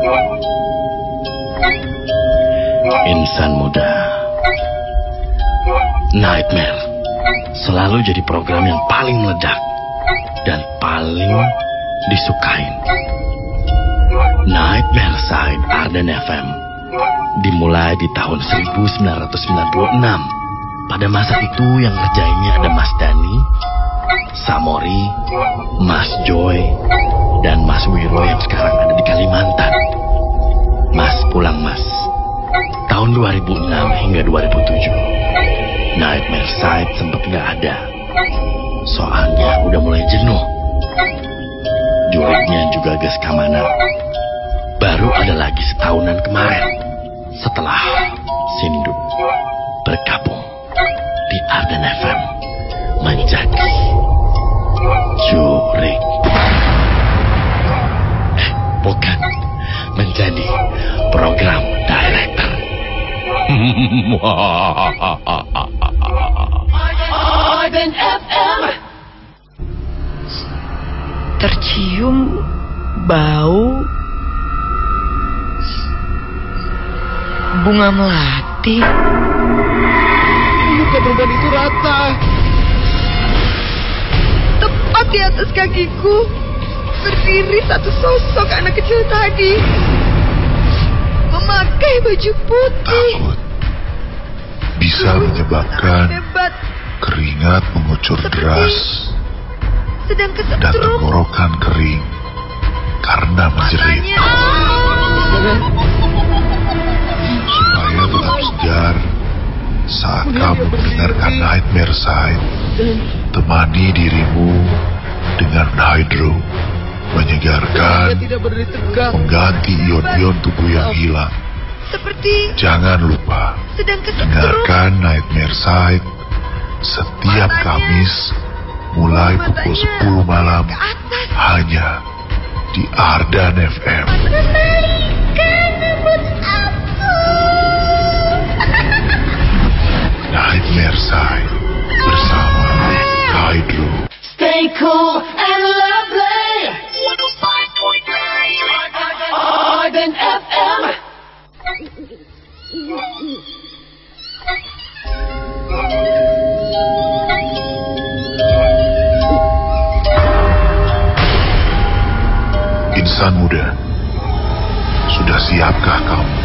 Insan muda, Nightmare selalu jadi program yang paling meledak dan paling disukain. Nightmare Side Ardan FM dimulai di tahun 1996. Pada masa itu yang ngerjainnya ada Mas Dani, Samori, Mas Joy, dan Mas Wiro yang sekarang ada di Kalimantan. Mas pulang Mas. Tahun 2006 hingga 2007, Nightmare Side sempat gak ada. Soalnya udah mulai jenuh. Juriknya juga gas kamana. Baru ada lagi setahunan kemarin, setelah Sindut bergabung di Ardan FM menjadi jurik. Bukan, menjadi program director. Ardan FM. Tercium bau bunga melati. Muka perempuan itu rata. Tepat di atas kakiku berdiri satu sosok anak kecil tadi, memakai baju putih. Takut bisa menyebabkan Hebat. keringat mengucur deras Sedang dan kesetrum. tenggorokan kering karena menjerit. Supaya tetap segar saat kamu mendengarkan Nightmare Side, temani dirimu dengan Hydro, menyegarkan, Tidak berdiri tegak. mengganti ion-ion tubuh yang hilang. Seperti Jangan lupa sedang kesetrum. dengarkan Nightmare Side setiap Kamis mulai pukul 10 malam hanya di Ardan FM. Nightmare Side bersama Hydro. Stay cool and lovely. 105.9 Ardan FM. Insan muda, sudah siapkah kamu?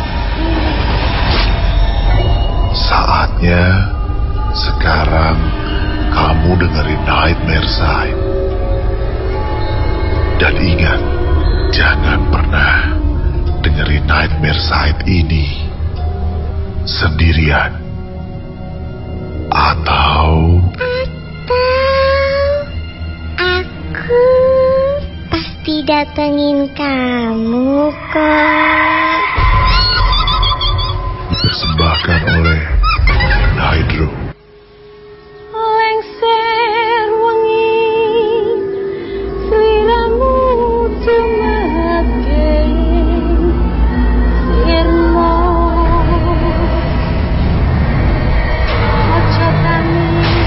Saatnya sekarang kamu dengerin Nightmare Side. Dan ingat, jangan pernah dengerin Nightmare Side ini sendirian. Atau Aku pasti datengin kamu kok. dipersembahkan oleh Hydro. Lengser wengi sliramu tumake sirmo aja tani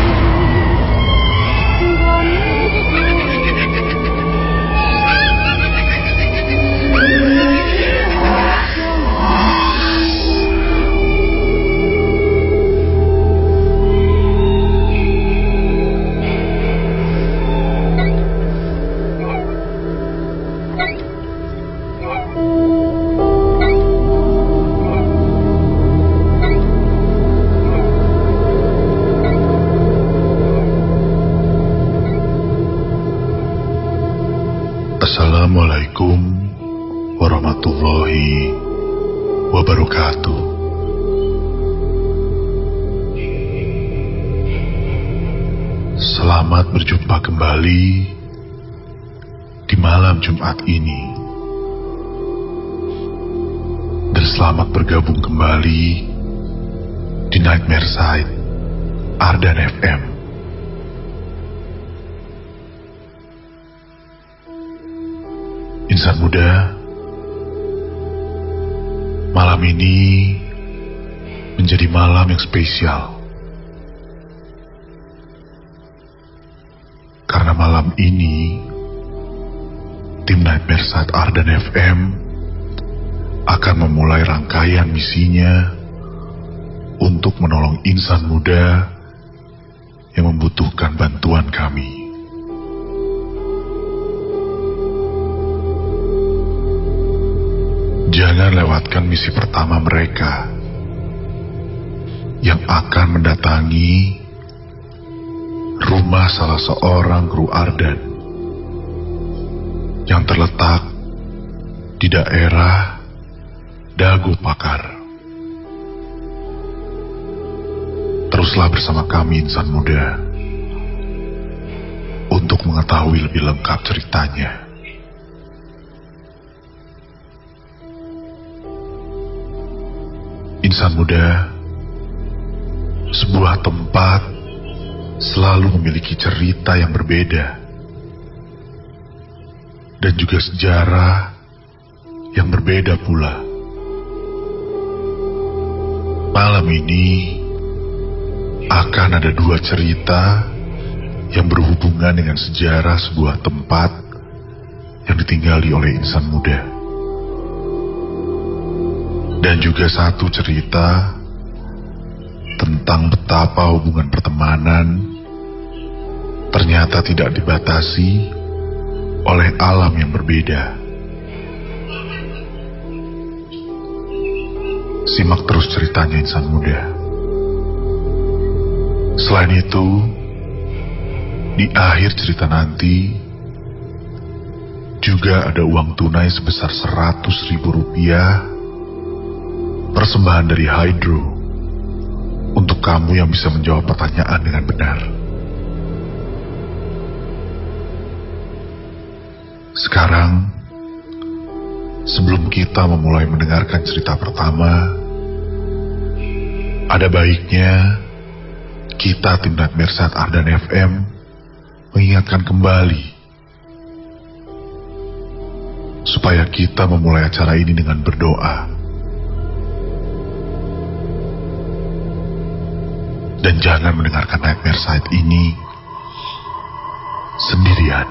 Assalamualaikum warahmatullahi wabarakatuh. Selamat berjumpa kembali di malam Jumat ini. Dan selamat bergabung kembali di Nightmare Side Ardan FM. Insan muda, malam ini menjadi malam yang spesial. Karena malam ini, tim Nightmare Side Ardan FM akan memulai rangkaian misinya untuk menolong insan muda yang membutuhkan bantuan kami. Jangan lewatkan misi pertama mereka yang akan mendatangi rumah salah seorang kru Ardan yang terletak di daerah Dago Pakar. Teruslah bersama kami insan muda untuk mengetahui lebih lengkap ceritanya. Insan muda, sebuah tempat selalu memiliki cerita yang berbeda dan juga sejarah yang berbeda pula. Malam ini akan ada dua cerita yang berhubungan dengan sejarah sebuah tempat yang ditinggali oleh insan muda. Dan juga satu cerita tentang betapa hubungan pertemanan ternyata tidak dibatasi oleh alam yang berbeda. Simak terus ceritanya insan muda. Selain itu, di akhir cerita nanti juga ada uang tunai sebesar Rp100.000 persembahan dari Hydro untuk kamu yang bisa menjawab pertanyaan dengan benar. Sekarang, sebelum kita memulai mendengarkan cerita pertama, ada baiknya kita tim Nightmare Saat Ardan FM mengingatkan kembali supaya kita memulai acara ini dengan berdoa. Dan jangan mendengarkan Nightmare Site ini sendirian.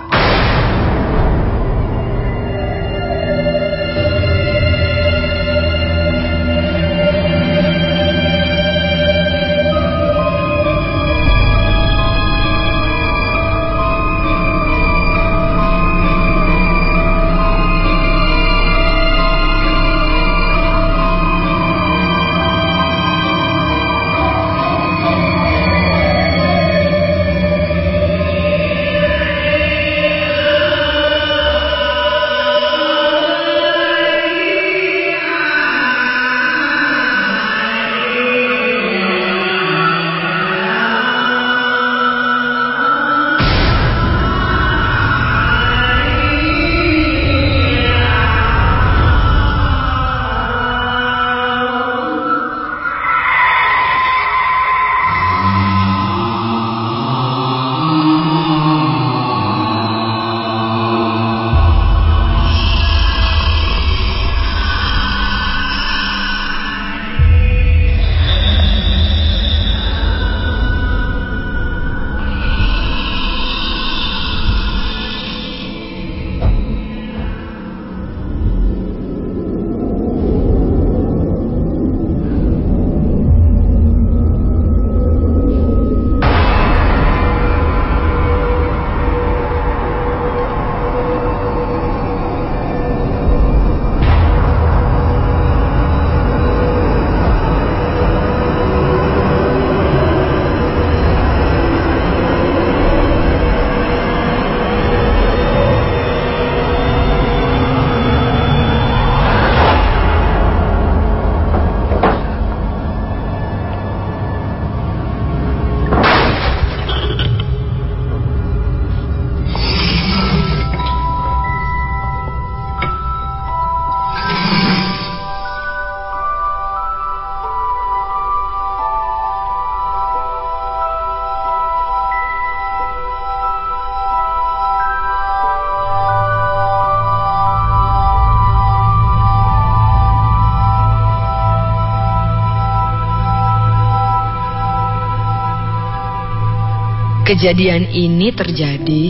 Kejadian ini terjadi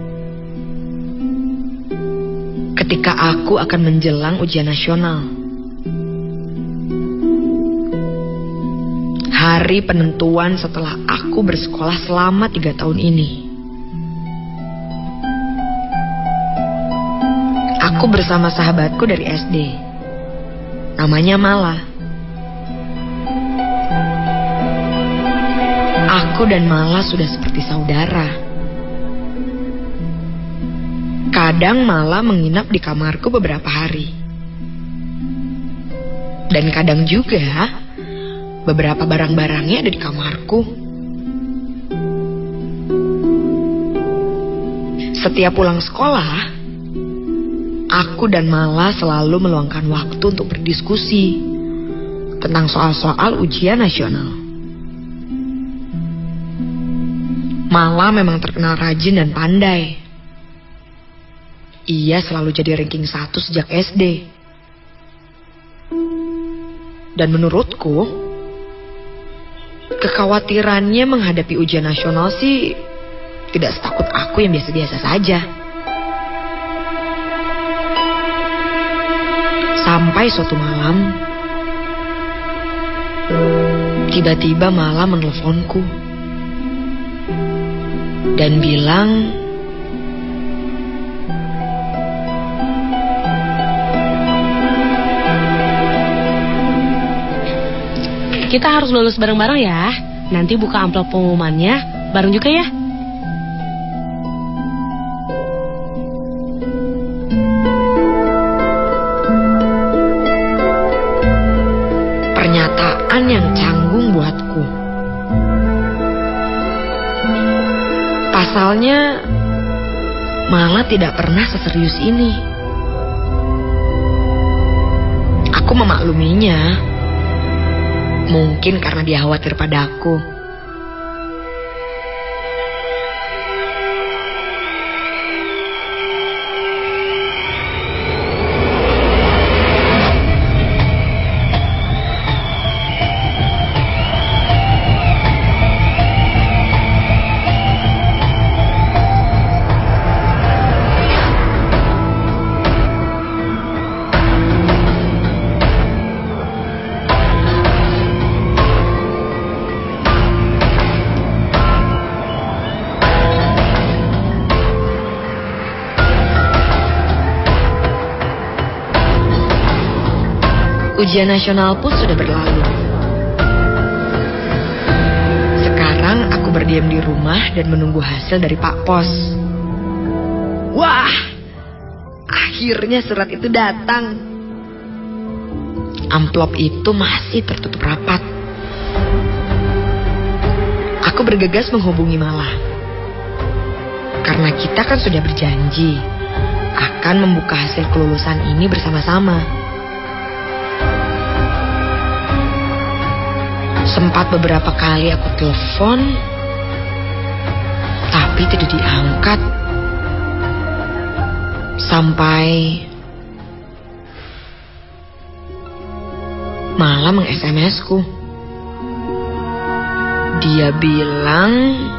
ketika aku akan menjelang ujian nasional. Hari penentuan setelah aku bersekolah selama 3 tahun ini. Aku bersama sahabatku dari SD. Namanya Mala. Aku dan Mala sudah seperti saudara. Kadang Mala menginap di kamarku beberapa hari. Dan kadang juga beberapa barang-barangnya ada di kamarku. Setiap pulang sekolah, aku dan Mala selalu meluangkan waktu untuk berdiskusi tentang soal-soal ujian nasional. Mala memang terkenal rajin dan pandai. Ia selalu jadi ranking 1 sejak SD. Dan menurutku, kekhawatirannya menghadapi ujian nasional sih tidak setakut aku yang biasa-biasa saja. Sampai suatu malam, tiba-tiba Mala menelponku dan bilang, kita harus lulus bareng-bareng ya. Nanti buka amplop pengumumannya bareng juga ya. Pernyataan yang canggung buatku. Pasalnya, Mala tidak pernah seserius ini. Aku memakluminya. Mungkin karena dia khawatir padaku. Ujian nasional pun sudah berlalu. Sekarang aku berdiam di rumah dan menunggu hasil dari Pak Pos. Wah, akhirnya surat itu datang. Amplop itu masih tertutup rapat. Aku bergegas menghubungi Mala. Karena kita kan sudah berjanji akan membuka hasil kelulusan ini bersama-sama. Sempat beberapa kali aku telepon, tapi tidak diangkat. Sampai Mala meng-SMS-ku. Dia bilang,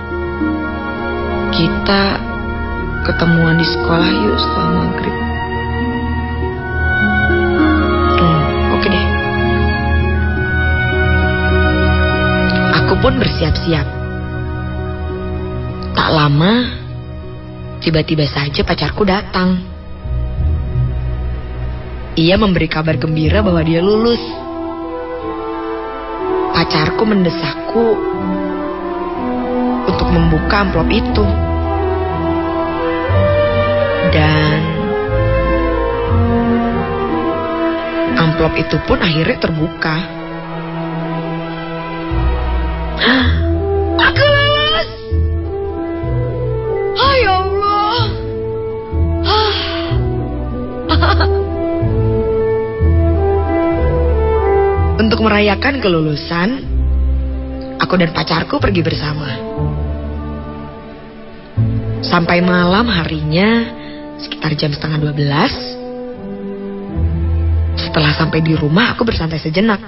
kita ketemuan di sekolah yuk setelah maghrib. Oke deh. Aku pun bersiap-siap. Tak lama, tiba-tiba saja pacarku datang. Ia memberi kabar gembira bahwa dia lulus. Pacarku mendesakku untuk membuka amplop itu. Dan amplop itu pun akhirnya terbuka. Aku lulus! Oh ya Allah! Untuk merayakan kelulusan, aku dan pacarku pergi bersama. Sampai malam harinya, sekitar jam 11:30. Setelah sampai di rumah, aku bersantai sejenak.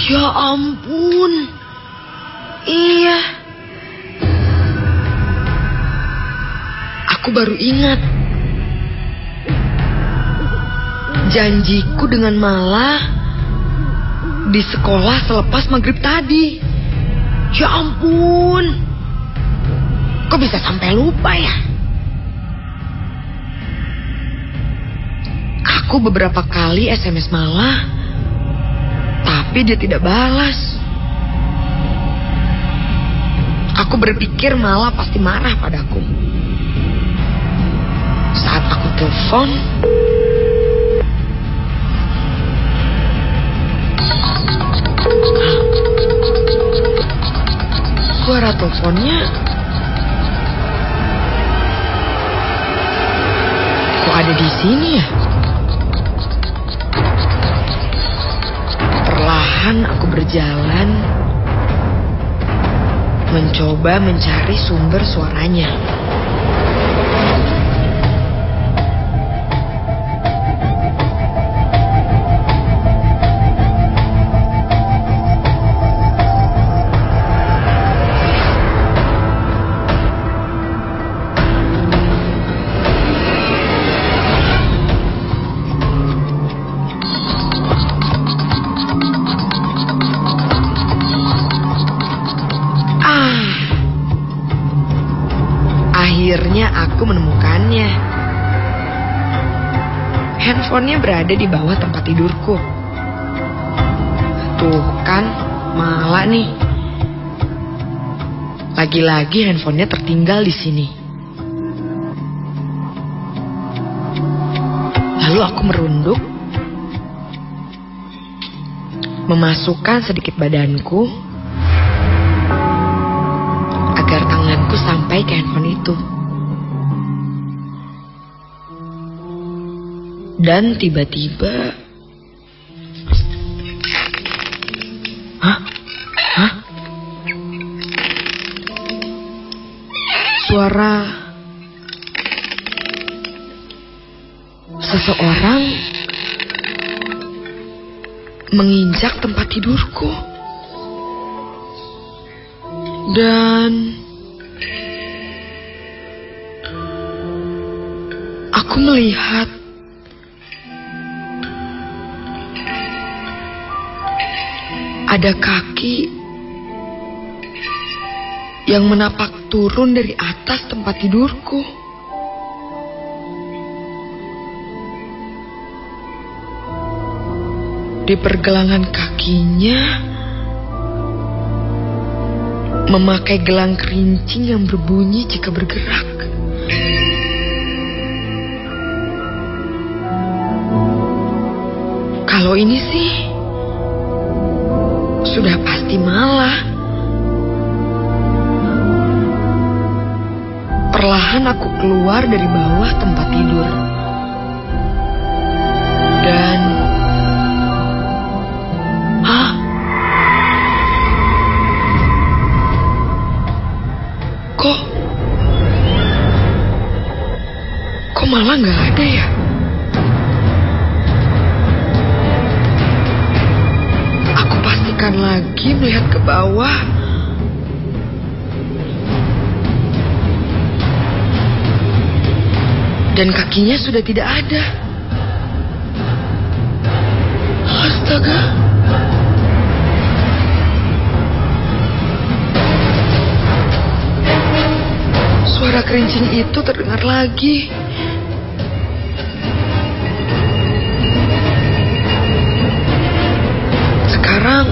Ya ampun. Iya. Aku baru ingat. Janjiku dengan Mala di sekolah selepas maghrib tadi. Ya ampun. Kok bisa sampai lupa ya? Aku beberapa kali SMS Mala, tapi dia tidak balas. Aku berpikir Mala pasti marah padaku. Saat aku telepon, suara teleponnya kok ada di sini ya? Perlahan aku berjalan mencoba mencari sumber suaranya. Akhirnya aku menemukannya. Handphonenya berada di bawah tempat tidurku. Tuh kan, Mala nih. Lagi-lagi handphonenya tertinggal di sini. Lalu aku merunduk, memasukkan sedikit badanku agar tanganku sampai ke handphone itu. Dan tiba-tiba, suara seseorang menginjak tempat tidurku. Dan aku melihat ada kaki yang menapak turun dari atas tempat tidurku. Di pergelangan kakinya memakai gelang kerincing yang berbunyi jika bergerak. Kalau ini sih sudah pasti Mala. Perlahan aku keluar dari bawah tempat tidur. Dan Kok Mala nggak ada ya? Aku pastikan lagi melihat ke bawah. Dan kakinya sudah tidak ada. Astaga. Suara kerincing itu terdengar lagi. Sekarang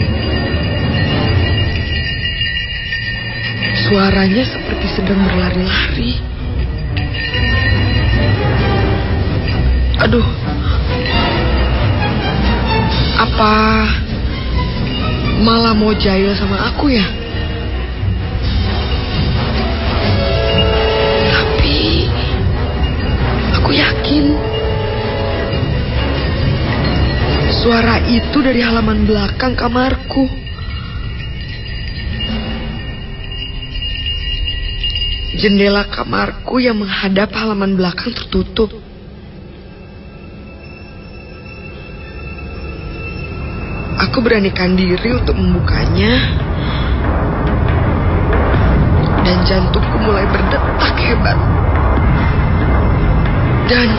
suaranya seperti sedang berlari-lari. Aduh, apa Mala mau jahil sama aku ya? Tapi aku yakin suara itu dari halaman belakang kamarku. Jendela kamarku yang menghadap halaman belakang tertutup. Aku Aku beranikan diri untuk membukanya. Dan jantungku mulai berdetak hebat. Dan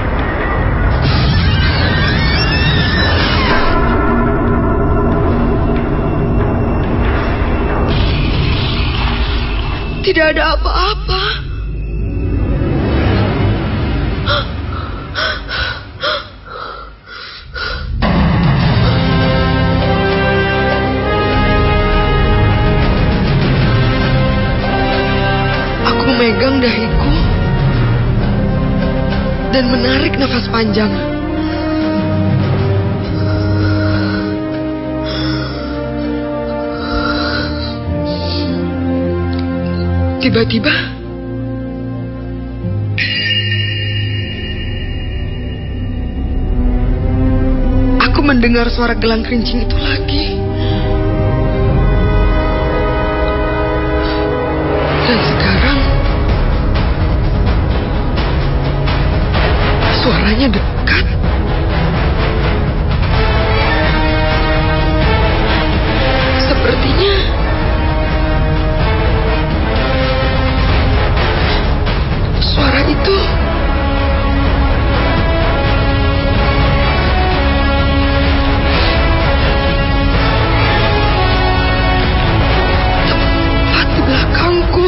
tidak ada apa-apa. Aku memegang dahiku dan menarik nafas panjang. Tiba-tiba aku mendengar suara gelang kerincing itu lagi. Dan sekarang suaranya dekat. Sepertinya suara itu tepat di belakangku.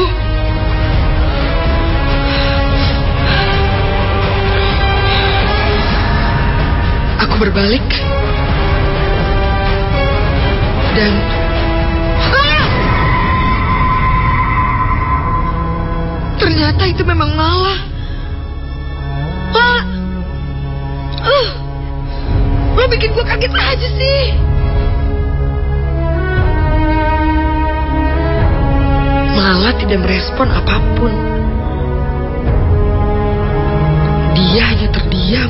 Aku berbalik dan ternyata itu memang Mala. Lo bikin gue kaget aja sih. Mala tidak merespon apapun. Dia hanya terdiam.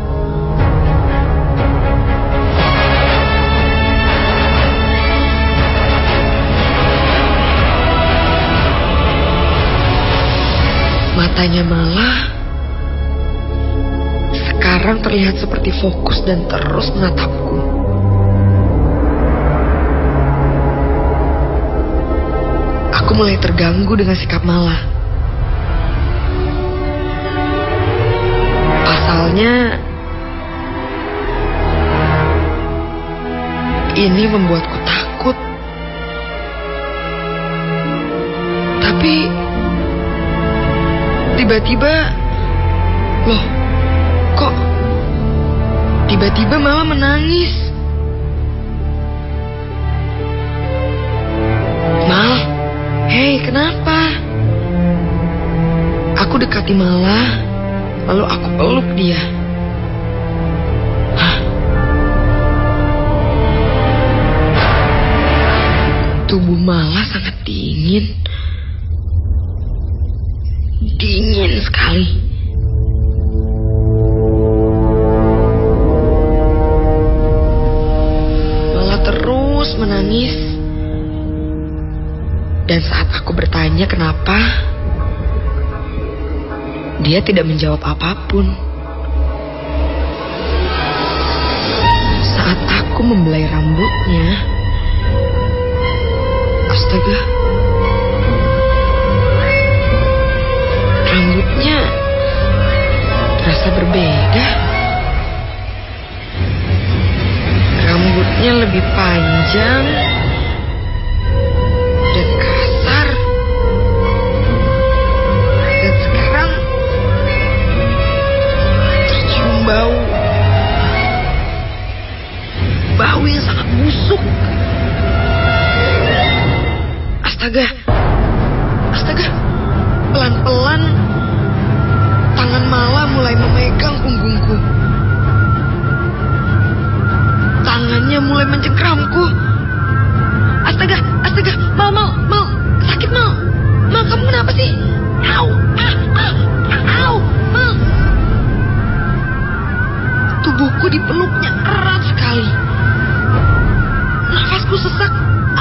Matanya Mala sekarang terlihat seperti fokus dan terus menatapku. Aku mulai terganggu dengan sikap Mala. Pasalnya, ini membuatku takut. Tapi tiba-tiba, loh, kok tiba-tiba Mala menangis? Mal, hei, kenapa? Aku dekati Mala, lalu aku peluk dia. Tubuh Mala sangat dingin. Dingin sekali. Mala terus menangis. Dan saat aku bertanya kenapa, dia tidak menjawab apapun. Saat aku membelai rambutnya, astaga, rambutnya terasa berbeda. Rambutnya lebih panjang dan kasar. Dan sekarang tercium bau yang sangat busuk. Astaga, pelan-pelan tangan Mala mulai memegang punggungku. Tangannya mulai mencengkramku. Astaga, Mal, sakit Mal. Mal, kamu kenapa sih? Au, Mal. Tubuhku dipeluknya erat sekali. Nafasku sesak.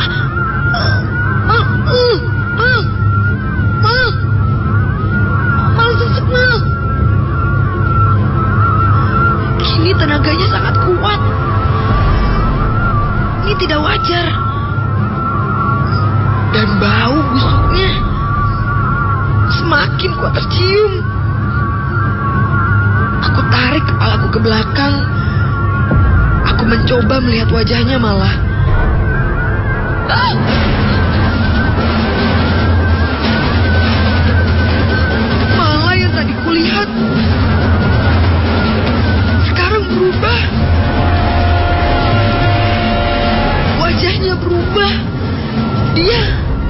Mal, sesak Mal. Kini tenaganya sangat kuat. wajar. Dan bau busuknya semakin kuat tercium. Aku tarik kepalaku ke belakang. Aku mencoba melihat wajahnya malah. Malah yang tadi kulihat sekarang berubah. Wajahnya berubah. Dia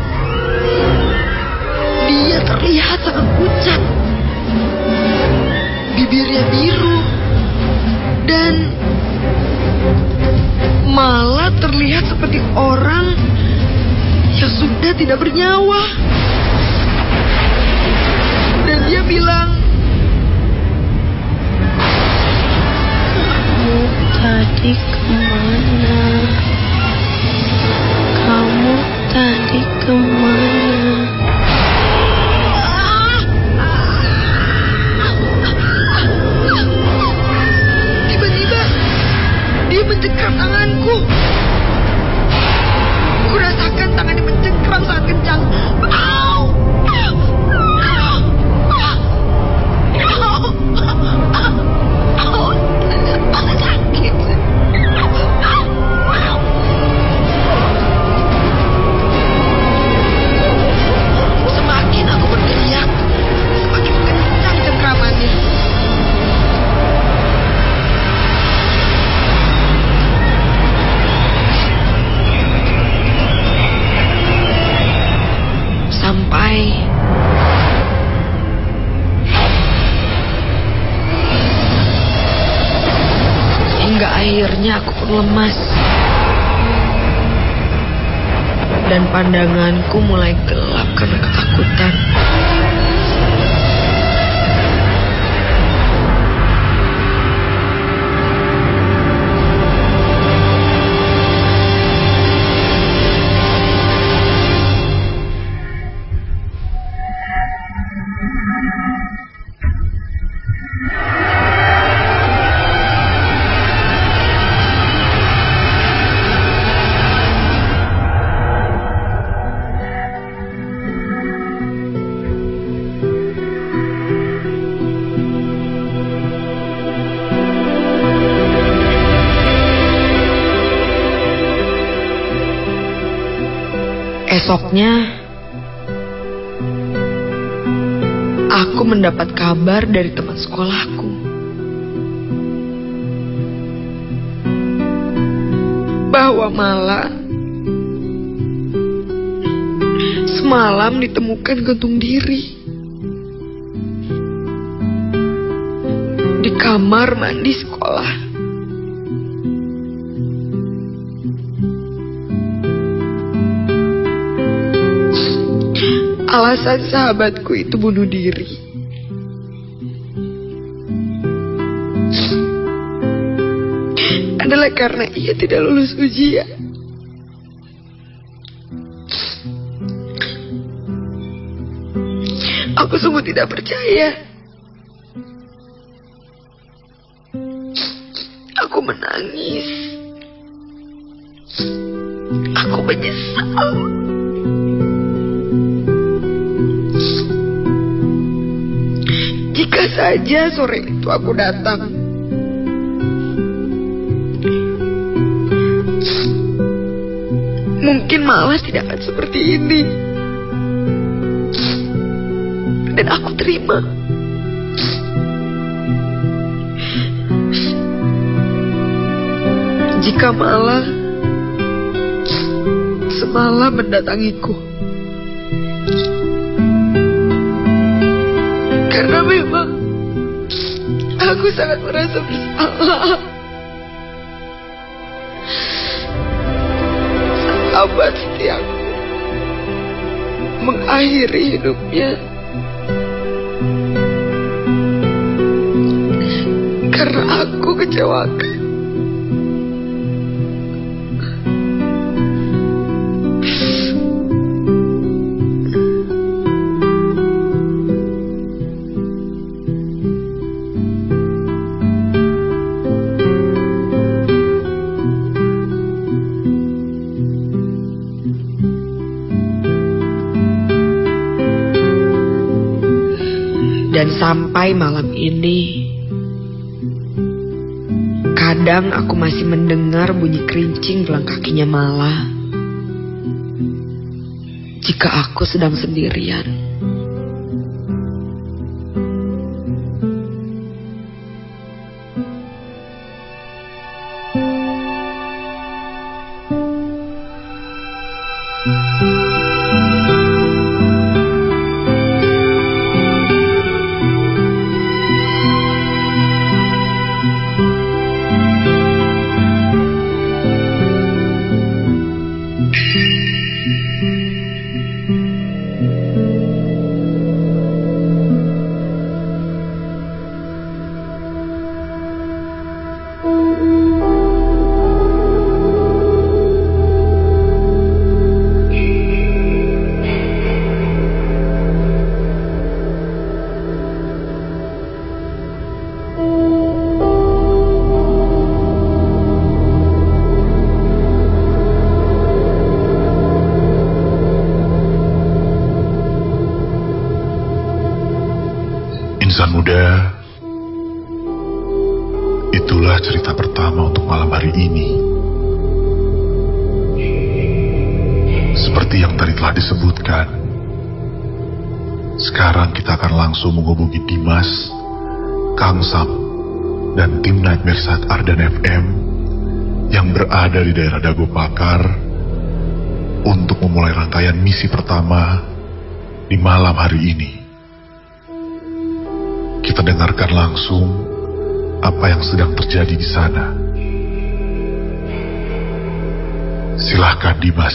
terlihat sangat pucat. Bibirnya biru. Dan malah terlihat seperti orang yang sudah tidak bernyawa. Dan dia bilang, "Kamu tadi kemana? Kamu tadi kemana?" Tiba-tiba dia mencengkram tanganku. Ku rasakan tangannya mencengkram sangat kencang. Au! Sakit. Semakin aku berteriak, semakin kencang cengkramannya. Sampai hingga akhirnya aku pun lemas. Dan pandanganku mulai gelap karena ketakutan. Esoknya, aku mendapat kabar dari teman sekolahku bahwa Mala semalam ditemukan gantung diri di kamar mandi sekolah. Alasan sahabatku itu bunuh diri adalah karena ia tidak lulus ujian. Aku sungguh tidak percaya. Aku menangis. Aku menyesal. Jika saja sore itu aku datang, mungkin malah tidak akan seperti ini. Dan aku terima. Jika malah semalam mendatangiku, karena memang aku sangat merasa bersalah. Sahabat setiaku mengakhiri hidupnya karena aku kecewakan. Sampai malam ini, kadang aku masih mendengar bunyi kerincing gelang kakinya Mala. Jika aku sedang sendirian. Insan muda, itulah cerita pertama untuk malam hari ini. Seperti yang tadi telah disebutkan, sekarang kita akan langsung menghubungi Dimas, Kang Sam, dan tim Nightmare Saat Ardan FM yang berada di daerah Dago Pakar untuk memulai rangkaian misi pertama di malam hari ini. Kita dengarkan langsung apa yang sedang terjadi di sana. Silahkan Dimas.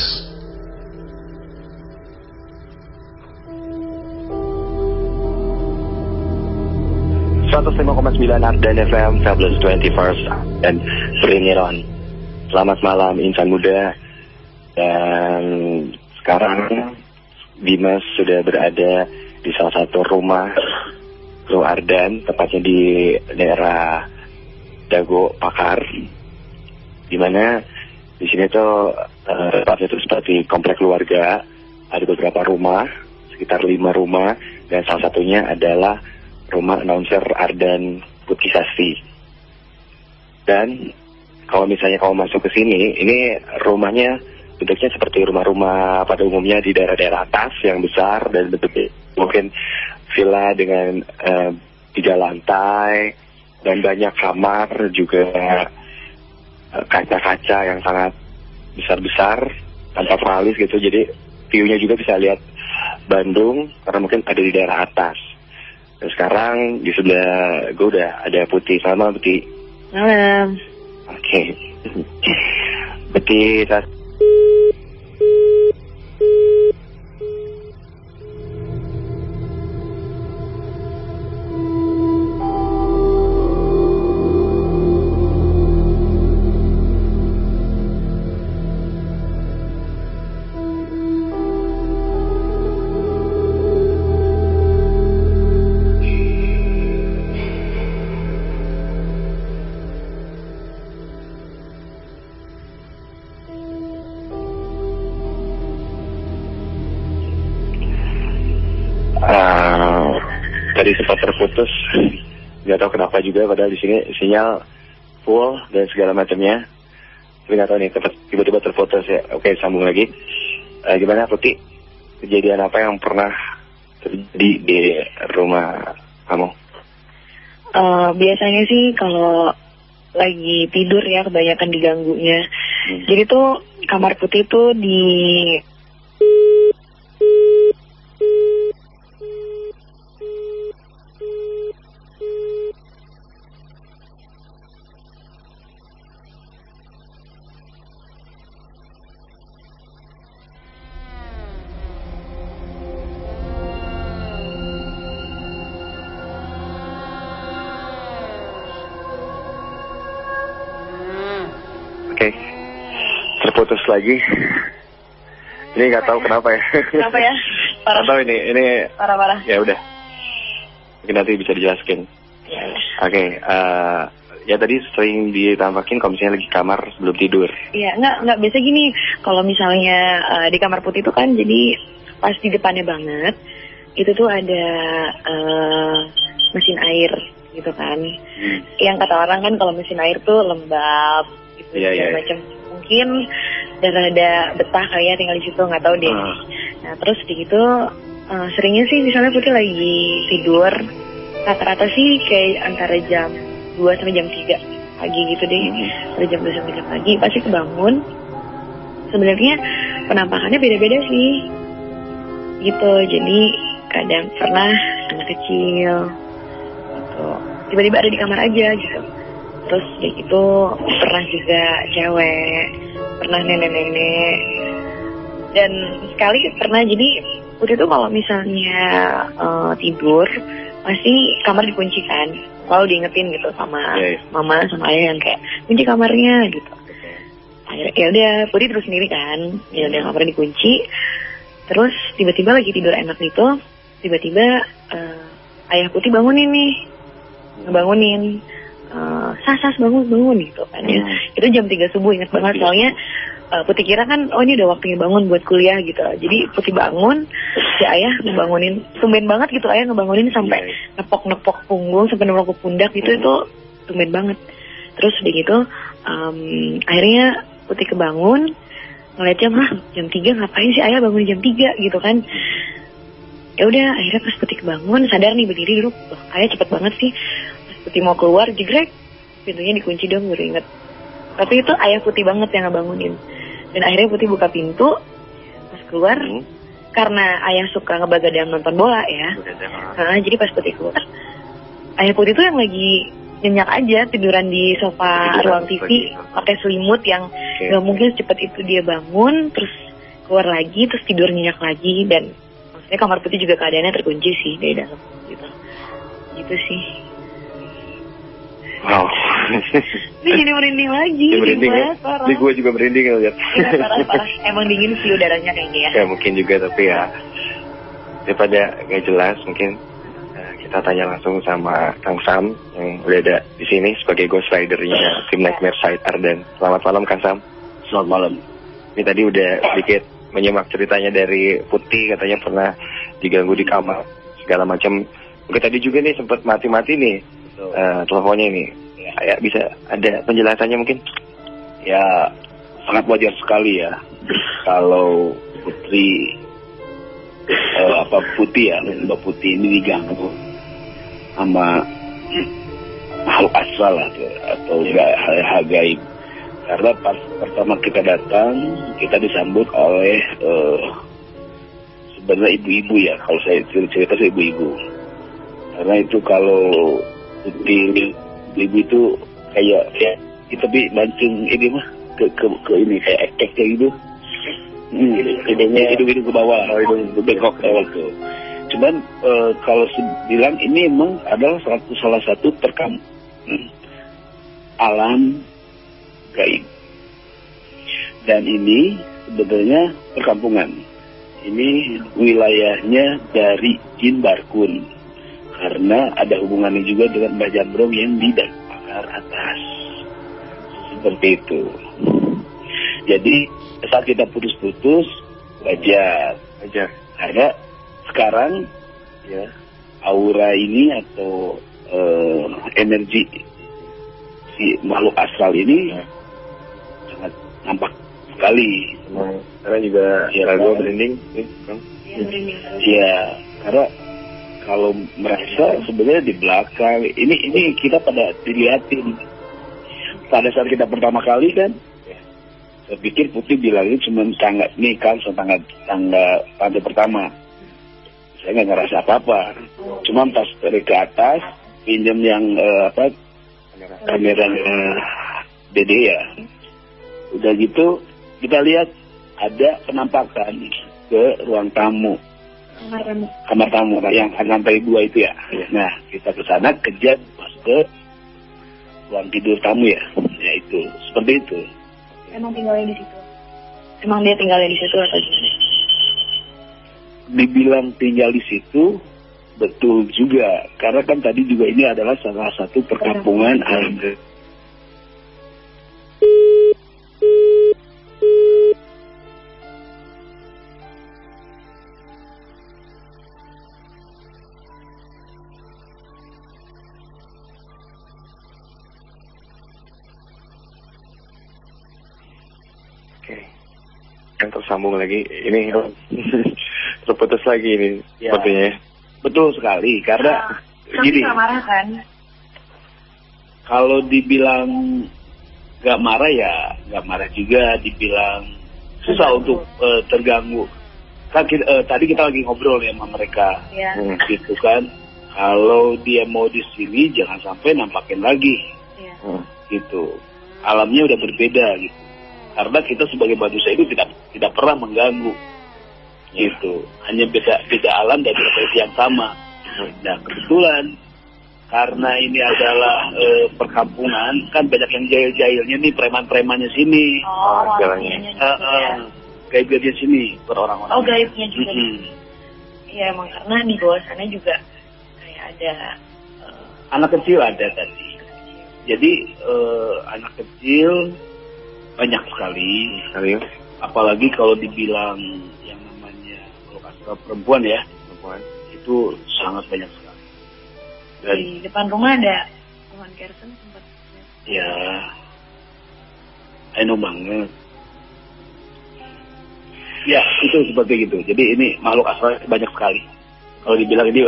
Ardan FM, Fabulous 21st, dan Bring It On. Selamat malam insan muda. Dan sekarang Dimas sudah berada di salah satu rumah Lu Ardan, tepatnya di daerah Dago Pakar, di mana di sini tuh tempatnya itu seperti komplek keluarga, ada beberapa rumah, sekitar 5 rumah, dan salah satunya adalah rumah announcer Ardan Putri Sasti. Dan kalau misalnya kamu masuk ke sini, ini rumahnya bentuknya seperti rumah-rumah pada umumnya di daerah-daerah atas yang besar dan bentuknya mungkin villa dengan 3 lantai dan banyak kamar, juga kaca-kaca yang sangat besar-besar tanpa teralis gitu. Jadi view-nya juga bisa lihat Bandung karena mungkin ada di daerah atas. Dan sekarang di sebelah gue udah ada Putih. Selamat malam Putih. Malam. Oke. Putih. Tadi sempat terputus, nggak tahu kenapa juga, padahal di sini sinyal full dan segala macamnya. Tapi nggak tahu nih, tiba-tiba terputus ya. Oke, sambung lagi. Gimana Putih? Kejadian apa yang pernah terjadi di rumah kamu? Biasanya sih kalau lagi tidur ya kebanyakan diganggunya. Jadi tuh kamar Putih tuh di terputus lagi. Ini nggak tahu kenapa ya. Kenapa ya? Parah. Nggak tahu ini Parah. Ya udah. Mungkin nanti bisa dijelaskan. Ya. Oke. Ya tadi sering ditampakin kalau misalnya lagi kamar sebelum tidur. Iya, nggak biasa gini. Kalau misalnya di kamar Putih itu kan jadi pas di depannya banget, itu tuh ada mesin air gitu kan. Yang kata orang kan kalau mesin air tuh lembab gitu segala macam. Mungkin ada betah kali ya tinggal di situ, nggak tahu deh. Nah terus gitu seringnya sih misalnya Putih lagi tidur, rata-rata sih kayak antara jam 2 sampai jam 3 pagi gitu deh. Dari jam 2 sampai 3 pagi pasti kebangun. Sebenarnya penampakannya beda-beda sih gitu. Jadi kadang pernah anak kecil gitu, tiba-tiba ada di kamar aja gitu. Terus gitu pernah juga cewek, pernah nenek-nenek, dan sekali pernah jadi Putih tuh kalau misalnya tidur pasti kamar dikuncikan, selalu diingetin gitu sama mama sama ayah yang kayak kunci kamarnya gitu. Akhirnya ya udah Putih terus sendiri kan, ya udah kamarnya dikunci. Terus tiba-tiba lagi tidur enak gitu, tiba-tiba ayah Putih bangunin nih, ngebangunin, sas bangun gitu kan ya. Itu jam 3 subuh, ingat banget soalnya Putih kira kan, oh ini udah waktunya bangun buat kuliah gitu. Jadi Putih bangun, si ayah ngebangunin, tumben banget gitu ayah ngebangunin sampai nepok-nepok punggung, sampai nepok pundak gitu, itu tumben banget. Terus udah gitu, akhirnya Putih kebangun, ngeliat jam 3 ngapain sih ayah bangun jam 3 gitu kan. Ya udah akhirnya pas Putih kebangun, sadar nih berdiri dulu, ayah cepet banget sih. Pas Putih mau keluar, jegrek, pintunya dikunci dong, baru inget. Tapi itu ayah Putih banget yang ngebangunin. Dan akhirnya Putih buka pintu, pas keluar, karena ayah suka ngebagadang nonton bola ya. Jadi pas Putih keluar, ayah Putih tuh yang lagi nyenyak aja, tiduran di sofa ruang TV, pakai selimut yang gak mungkin secepat itu dia bangun, terus keluar lagi, terus tidur nyenyak lagi. Dan maksudnya kamar Putih juga keadaannya terkunci sih dari dalam gitu. Gitu sih. Wow. Ini jadi merinding lagi. Merinding ya? Di gue juga merinding ngeliat. Iya parah. Emang dingin sih udaranya kayaknya ya. Ya mungkin juga, tapi ya daripada gak jelas mungkin kita tanya langsung sama Kang Sam yang udah ada di sini sebagai ghost ridernya tim Nightmare Side Arden. Selamat malam Kang Sam. Selamat malam. Ini tadi udah sedikit menyimak ceritanya dari Putih, katanya pernah diganggu di kamar segala macam. Mungkin tadi juga nih sempat mati-mati nih teleponnya ini. Ya bisa ada penjelasannya mungkin? Ya sangat wajar sekali ya kalau Putih ya, Mbak Putih ini diganggu sama makhluk astral atau hal gaib. Karena pas pertama kita datang, kita disambut oleh sebenarnya ibu-ibu ya, kalau saya cerita sih ibu-ibu. Karena itu kalau Putih ibu itu kayak ya kita mancing ini mah ke ini kayak ekek kayak gitu. Hidung ke bawah, hidung bengkok ke bawah tuh. Cuman kalau bilang ini memang adalah salah satu alam gaib. Dan ini sebenarnya perkampungan. Ini wilayahnya dari Jin Barkun. Karena ada hubungannya juga dengan Mbah Jambrong yang di Pakar atas. Seperti itu. Jadi saat kita putus-putus wajar. Karena sekarang ya aura ini atau energi si makhluk astral ini sangat nampak sekali. Karena juga ragu merinding. Iya, karena kalau merasa sebenarnya di belakang ini kita pada dilihatin. Pada saat kita pertama kali kan, saya pikir Putih bilangnya cuma tangga nih kan, tangga pertama. Saya nggak ngerasa apa-apa. Cuma pas dari ke atas pinjam yang kamera Dede ya. Udah gitu kita lihat ada penampakan ke ruang tamu. Kamar tamu yang lantai 2 itu ya. Nah kita ke sana kejar masuk ke ruang tidur tamu ya. Ya itu seperti itu. Emang tinggalnya di situ? Emang dia tinggalnya di situ atau gimana? Dibilang tinggal di situ betul juga, karena kan tadi juga ini adalah salah satu perkampungan alam. Kan tersambung lagi. Ini terputus lagi ini sepertinya. Betul sekali, karena gini. Gak marah kan? Kalau dibilang gak marah ya gak marah juga, dibilang susah untuk terganggu. Kan tadi kita lagi ngobrol ya sama mereka, gitu kan. Kalau dia mau di sini jangan sampai nampakin lagi, gitu. Alamnya udah berbeda gitu. Karena kita sebagai manusia itu tidak pernah mengganggu, gitu. Hanya beda alam dan profesi yang sama. Nah kebetulan karena ini adalah perkampungan, kan banyak yang jahil-jahilnya nih, preman-premannya sini. Gaib-gaibnya sini per orang-orang. Oh, gaibnya juga. Iya, emang karena di bawah sana juga kayak ada anak kecil ada tadi. Jadi anak kecil banyak sekali. Apalagi kalau dibilang yang namanya kalau perempuan ya, itu sangat banyak sekali. Dan di depan rumah ada pohon kersen sempat. Ya, enak banget. Ya, itu seperti gitu. Jadi ini makhluk astral banyak sekali. Kalau dibilang ini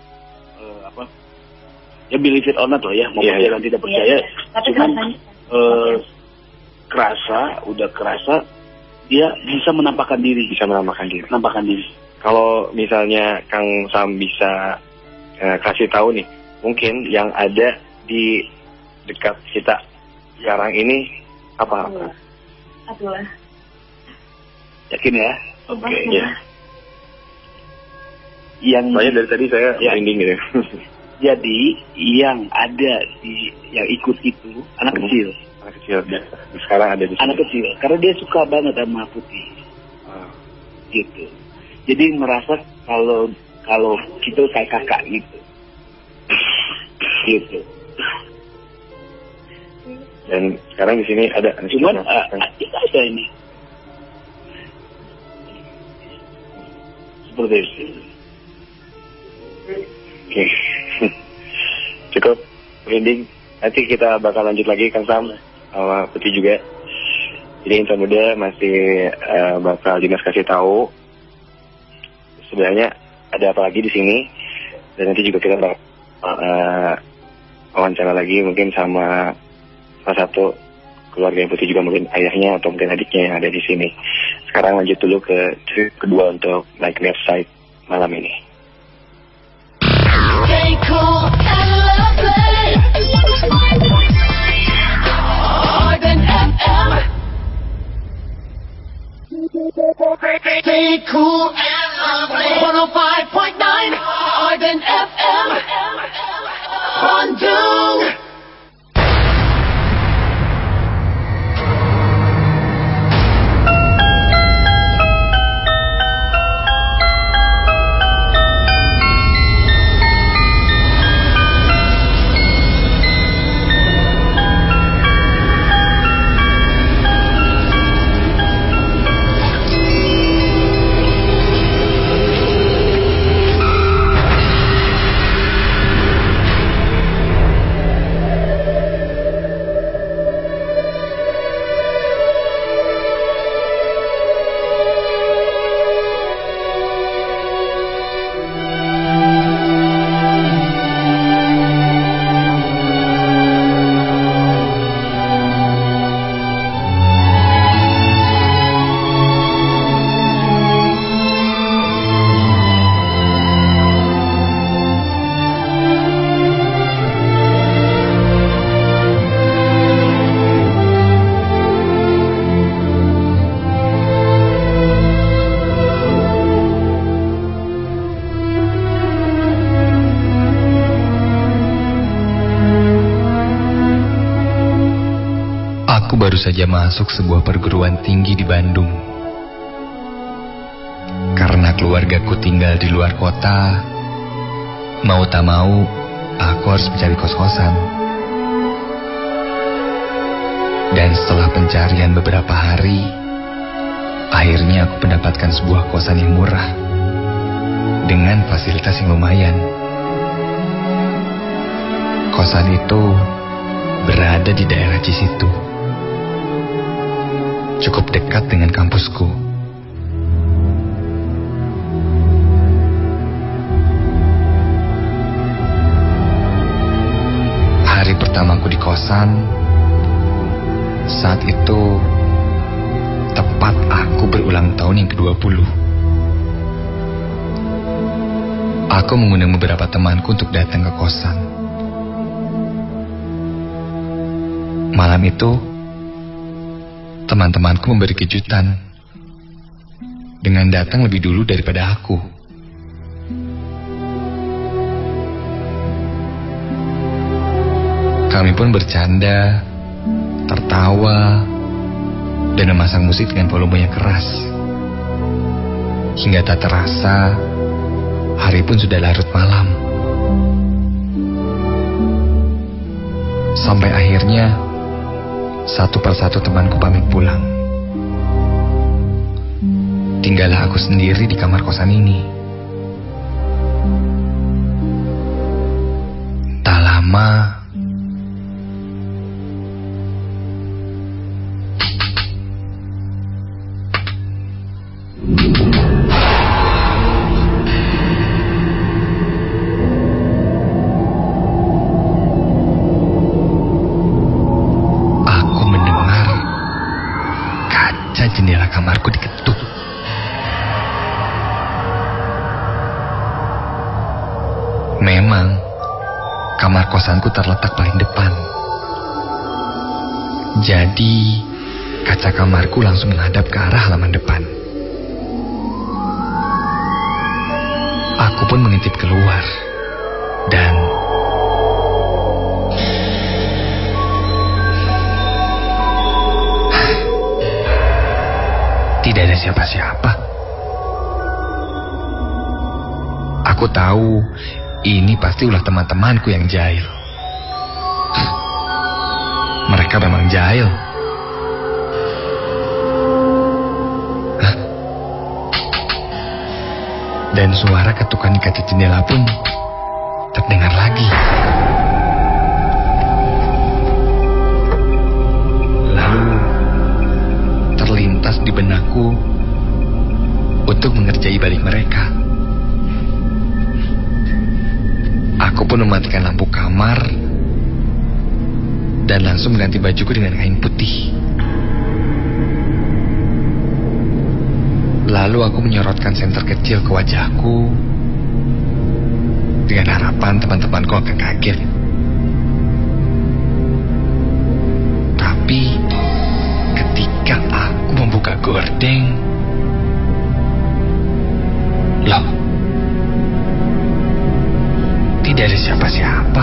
ya believe it or not lah ya, mau percaya dan tidak percaya. Tapi cuman udah kerasa dia bisa menampakkan diri. Menampakkan diri. Kalau misalnya Kang Sam bisa kasih tahu nih, mungkin yang ada di dekat kita sekarang ini apa? Aduh. Yakin ya? Oke. Ya. Yang soalnya dari tadi saya merinding gitu. Jadi yang ada yang ikut itu anak kecil. Sekarang ada di sini. Anak kecil, karena dia suka banget sama putih. Gitu. Jadi merasa kalau kita kayak kakak gitu. Gitu. Dan sekarang di sini ada. Cuman kita ada ini. Seperti itu. Oke. Cukup merinding. Nanti kita bakal lanjut lagi Kang Sam sama Putih juga. Jadi Insan Muda masih bakal Dimas kasih tahu sebenarnya ada apa lagi di sini, dan nanti juga kita bakal wawancara lagi mungkin sama salah satu keluarga yang Putih juga, mungkin ayahnya atau mungkin adiknya yang ada di sini. Sekarang lanjut dulu ke trip kedua untuk Nightmare Side malam ini. Stay cool and lovely. Arden FM. Stay cool and lovely. 105.9 Arden FM. Bandung. Aku baru saja masuk sebuah perguruan tinggi di Bandung. Karena keluargaku tinggal di luar kota, mau tak mau, aku harus mencari kos-kosan. Dan setelah pencarian beberapa hari, akhirnya aku mendapatkan sebuah kosan yang murah, dengan fasilitas yang lumayan. Kosan itu berada di daerah Cisitu, cukup dekat dengan kampusku. Hari pertamaku di kosan, saat itu tepat aku berulang tahun yang ke-20. Aku mengundang beberapa temanku untuk datang ke kosan. Malam itu, teman-temanku memberi kejutan dengan datang lebih dulu daripada aku. Kami pun bercanda, tertawa, dan memasang musik dengan volume yang keras. Hingga tak terasa, hari pun sudah larut malam. Sampai akhirnya, satu persatu temanku pamit pulang. Tinggallah aku sendiri di kamar kosan ini. Tak lama, jendela kamarku diketuk. Memang, kamar kosanku terletak paling depan. Jadi, kaca kamarku langsung menghadap ke arah halaman depan. Aku pun mengintip keluar. Dan tidak ada siapa-siapa. Aku tahu ini pasti ulah teman-temanku yang jahil. Mereka memang jahil. Dan suara ketukan di kaca jendela pun terdengar lagi. Terlintas di benakku untuk mengerjai balik mereka. Aku pun mematikan lampu kamar dan langsung mengganti bajuku dengan kain putih. Lalu aku menyorotkan senter kecil ke wajahku dengan harapan teman-temanku akan kaget. Tapi ketika aku membuka gordeng, loh, tidak ada siapa-siapa.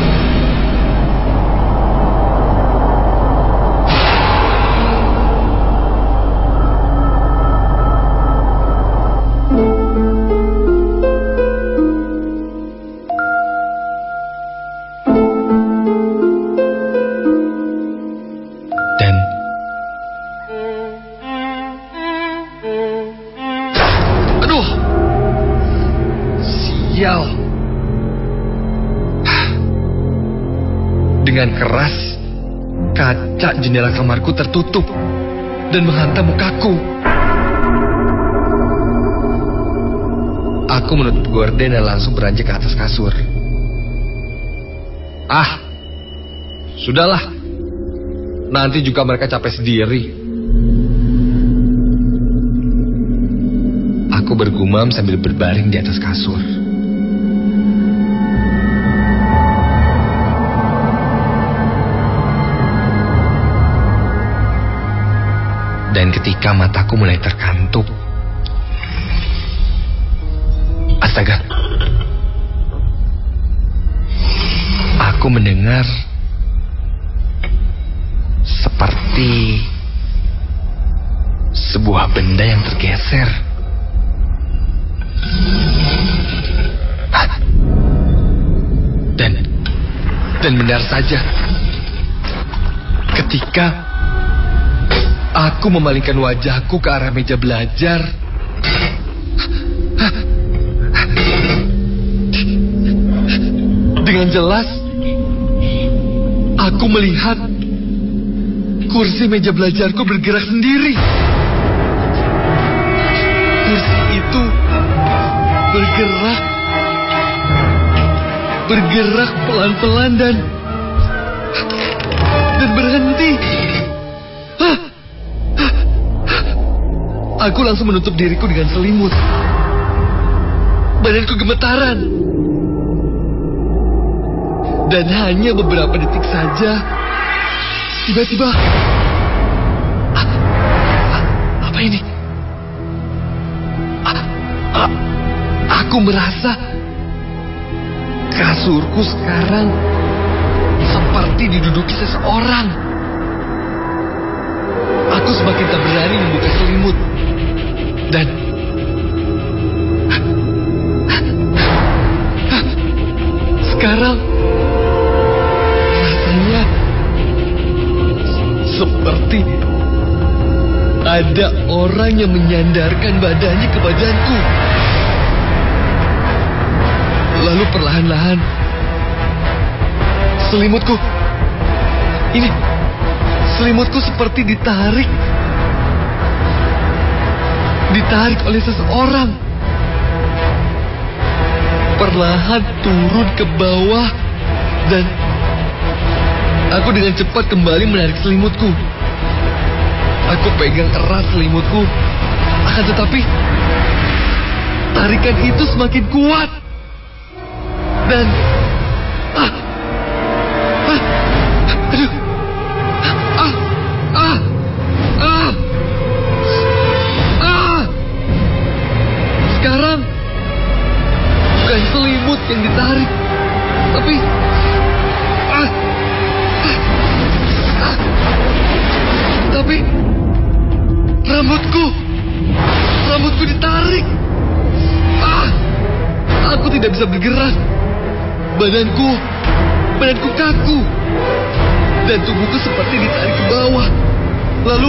Dengan keras, kaca jendela kamarku tertutup dan menghantam mukaku. Aku menutup gorden dan langsung beranjak ke atas kasur. Sudahlah. Nanti juga mereka capek sendiri. Aku bergumam sambil berbaring di atas kasur. Dan ketika mataku mulai terkantuk, astaga, aku mendengar seperti sebuah benda yang tergeser. Dan benar saja, ketika aku memalingkan wajahku ke arah meja belajar, dengan jelas aku melihat kursi meja belajarku bergerak sendiri. Kursi itu bergerak pelan-pelan dan Aku langsung menutup diriku dengan selimut. Badanku gemetaran. Dan hanya beberapa detik saja, tiba-tiba... Apa ini? Aku merasa kasurku sekarang seperti diduduki seseorang. Aku semakin tak berani membuka selimut. Dan sekarang rasanya seperti ada orang yang menyandarkan badannya ke badanku. Lalu perlahan-lahan selimutku seperti ditarik oleh seseorang. Perlahan turun ke bawah dan aku dengan cepat kembali menarik selimutku. Aku pegang erat selimutku, akan tetapi tarikan itu semakin kuat. Dan sekarang bukan selimut yang ditarik, tapi rambutku ditarik. Aku tidak bisa bergerak. Badanku kaku dan tubuhku seperti ditarik ke bawah. Lalu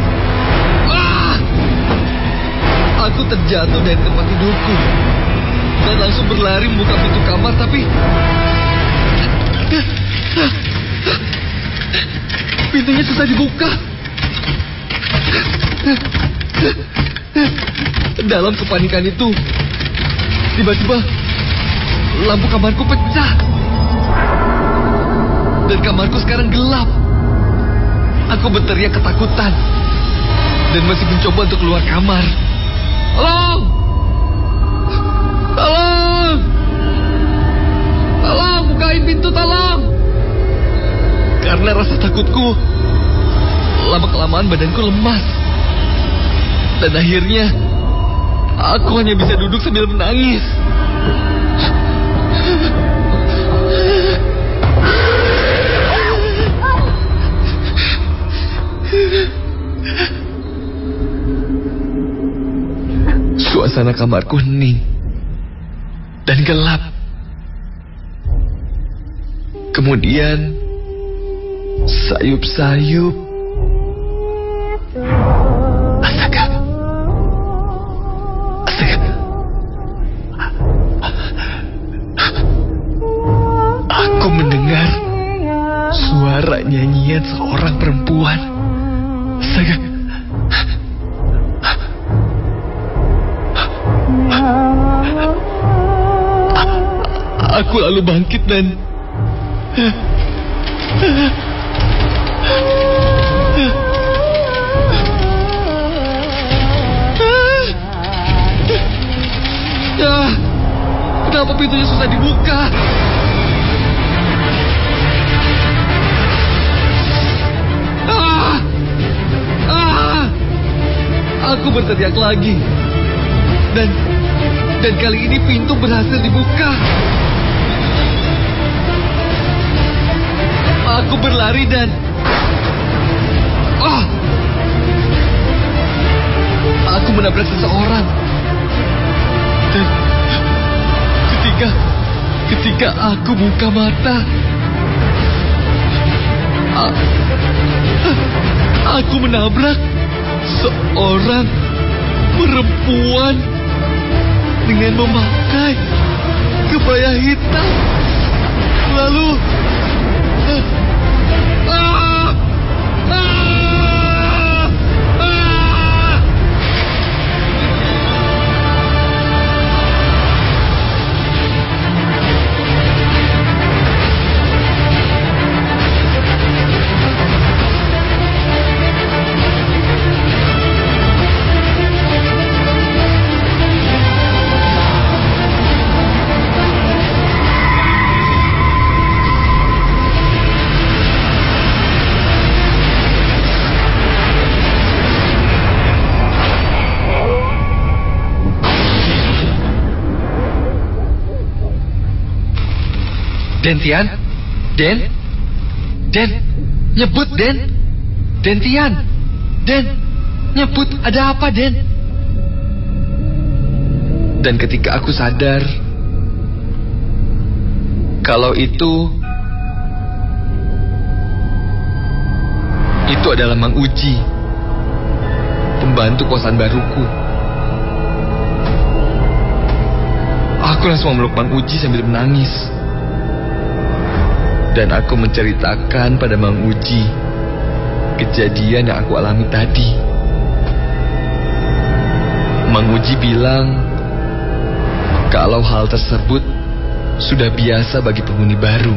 aku terjatuh dari tempat tidurku dan langsung berlari membuka pintu kamar, tapi pintunya susah dibuka. Dalam kepanikan itu, tiba-tiba lampu kamarku pecah dan kamarku sekarang gelap. Aku berteriak ketakutan dan masih mencoba untuk keluar kamar. Tolong! Tolong! Tolong, bukain pintu, tolong! Karena rasa takutku, lama-kelamaan badanku lemas. Dan akhirnya, aku hanya bisa duduk sambil menangis. Suasana kamarku hening dan gelap. Kemudian sayup-sayup. Astaga. Aku mendengar suara nyanyian seorang perempuan. Astaga. Aku lalu bangkit dan kenapa pintunya susah dibuka? Aku berteriak lagi dan kali ini pintu berhasil dibuka. Aku berlari dan aku menabrak seseorang. Dan ketika aku buka mata, aku menabrak seorang perempuan dengan memakai kebaya hitam. Lalu Den Tian? Den? Nyebut Den? Den Tian? Den? Nyebut, ada apa Den? Dan ketika aku sadar kalau itu adalah Mang Uji, pembantu kosan baruku. Aku langsung memeluk Mang Uji sambil menangis. Dan aku menceritakan pada Mang Uji kejadian yang aku alami tadi. Mang Uji bilang kalau hal tersebut sudah biasa bagi penghuni baru.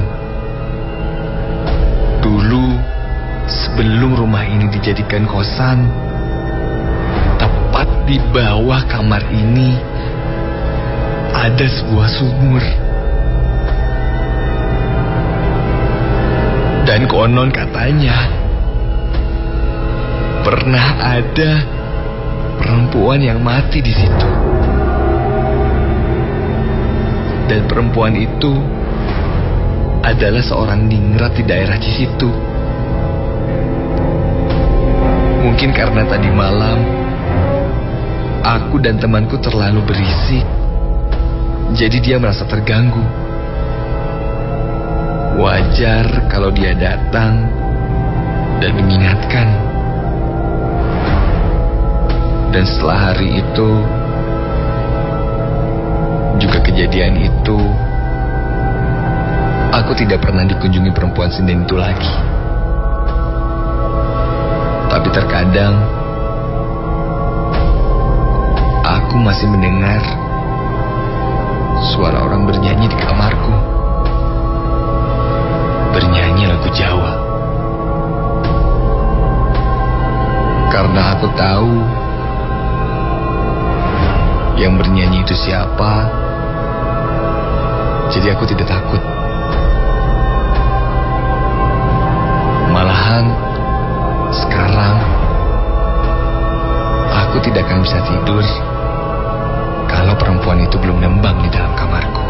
Dulu, sebelum rumah ini dijadikan kosan, tepat di bawah kamar ini ada sebuah sumur. Dan konon katanya pernah ada perempuan yang mati di situ. Dan perempuan itu adalah seorang ningrat di daerah Cisitu. Mungkin karena tadi malam aku dan temanku terlalu berisik, jadi dia merasa terganggu. Wajar kalau dia datang dan mengingatkan. Dan setelah hari itu, juga kejadian itu, aku tidak pernah dikunjungi perempuan sinden itu lagi. Tapi terkadang aku masih mendengar suara orang bernyanyi di kamarku. Bernyanyi lagu Jawa. Karena aku tahu yang bernyanyi itu siapa, jadi aku tidak takut. Malahan sekarang aku tidak akan bisa tidur kalau perempuan itu belum nembang di dalam kamarku.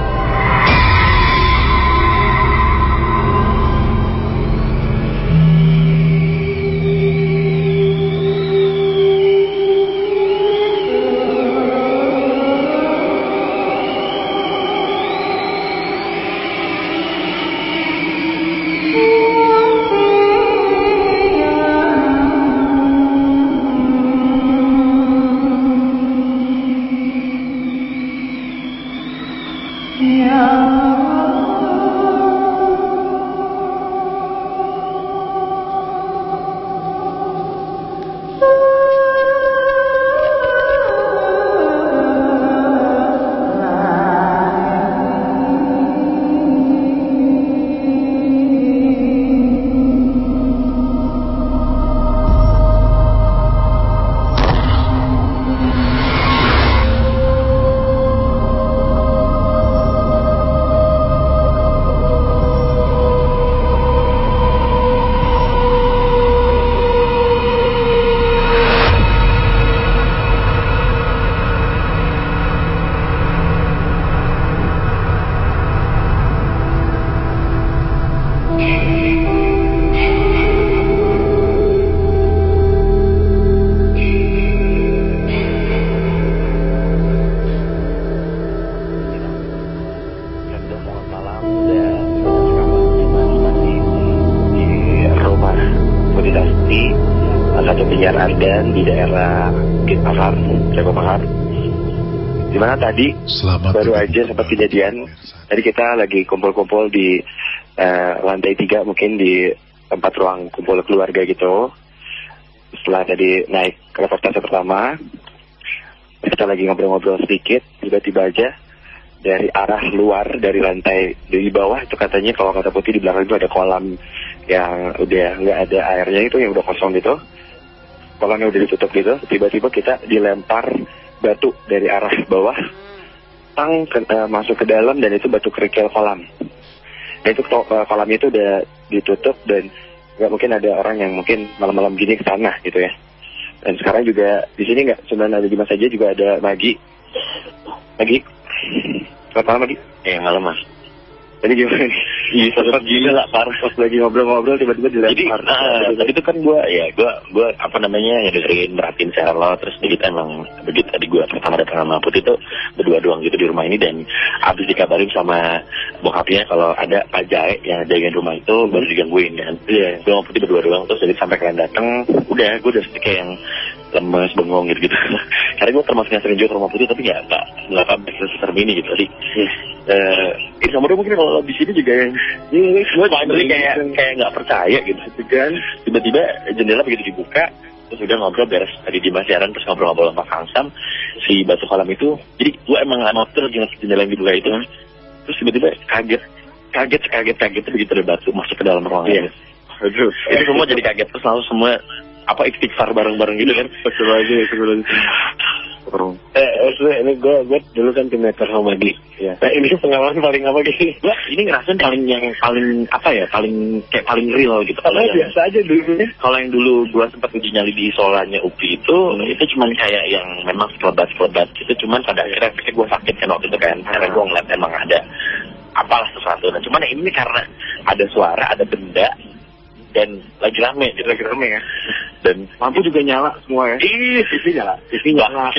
Dan di daerah Pakar, Jawa Pakar. Dimana tadi baru aja sempat kejadian. Tadi kita lagi kumpul-kumpul di lantai 3, mungkin di tempat ruang kumpul keluarga gitu. Setelah tadi naik ke reportase pertama, kita lagi ngobrol-ngobrol sedikit, tiba-tiba aja dari arah luar, dari lantai di bawah itu katanya, kalau kata Putih di belakang itu ada kolam yang udah nggak ada airnya, itu yang udah kosong gitu. Kolamnya udah ditutup gitu, tiba-tiba kita dilempar batu dari arah bawah, masuk ke dalam, dan itu batu kerikil kolam. Dan itu kolamnya itu udah ditutup, dan nggak mungkin ada orang yang mungkin malam-malam gini ke sana gitu ya. Dan sekarang juga di sini nggak cuma ada Dimas saja, juga ada Magi. Selamat malam Magi. Malam Mas. Jadi gimana? Iya, sempat gila lah, parah. Pas lagi ngobrol-ngobrol tiba-tiba dilempar. Jadi, tadi itu kan gue apa namanya, ya dengerin, merhatiin lo, terus begitu emang, begitu tadi gue pertama datang sama Putih itu berdua doang gitu di rumah ini, dan abis dikabarin sama bokapnya kalau ada Pak Jae yang jagain rumah itu, baru digangguin kan. Iya, gue sama Putih berdua doang, terus jadi sampai kalian datang, udah, gue udah kayak yang lemes, bengong gitu. Karena gue termasuk yang sering juga ke rumah Putih, tapi nggak besar mini gitu. Jadi, sama dia mungkin kalau di sini juga yang gue kayak nggak percaya gitu kan. Tiba-tiba jendela begitu dibuka, terus udah ngobrol beres tadi di Masyaran, terus ngobrol-ngobrol sama Kang Sam si batu kolam itu. Jadi gue emang nggak mau terus jendela yang dibuka itu. Terus tiba-tiba kaget begitu ada batu masuk ke dalam ruangan. Iya. Aduh, itu semua jadi kaget, terus langsung semua istighfar bareng-bareng gitu kan. Betul aja sebelum ini gue dulu kan tim meter sama Madi. Ya. Nah, ini pengalaman paling apa gitu? Gue ini ngerasain paling real gitu. Kalau biasa aja dulu. Kalau yang dulu gue sempat uji nyali di isolanya UPI itu cuman kayak yang memang sekelebat gitu. Cuman pada akhirnya gue sakit kan waktu itu kan. Karena gue ngeliat emang ada apalah sesuatu. Nah, cuman yang ini karena ada suara, ada benda, dan lagi rame ya. Dan lampu juga nyala semua ya. TV nyala. TV nyala.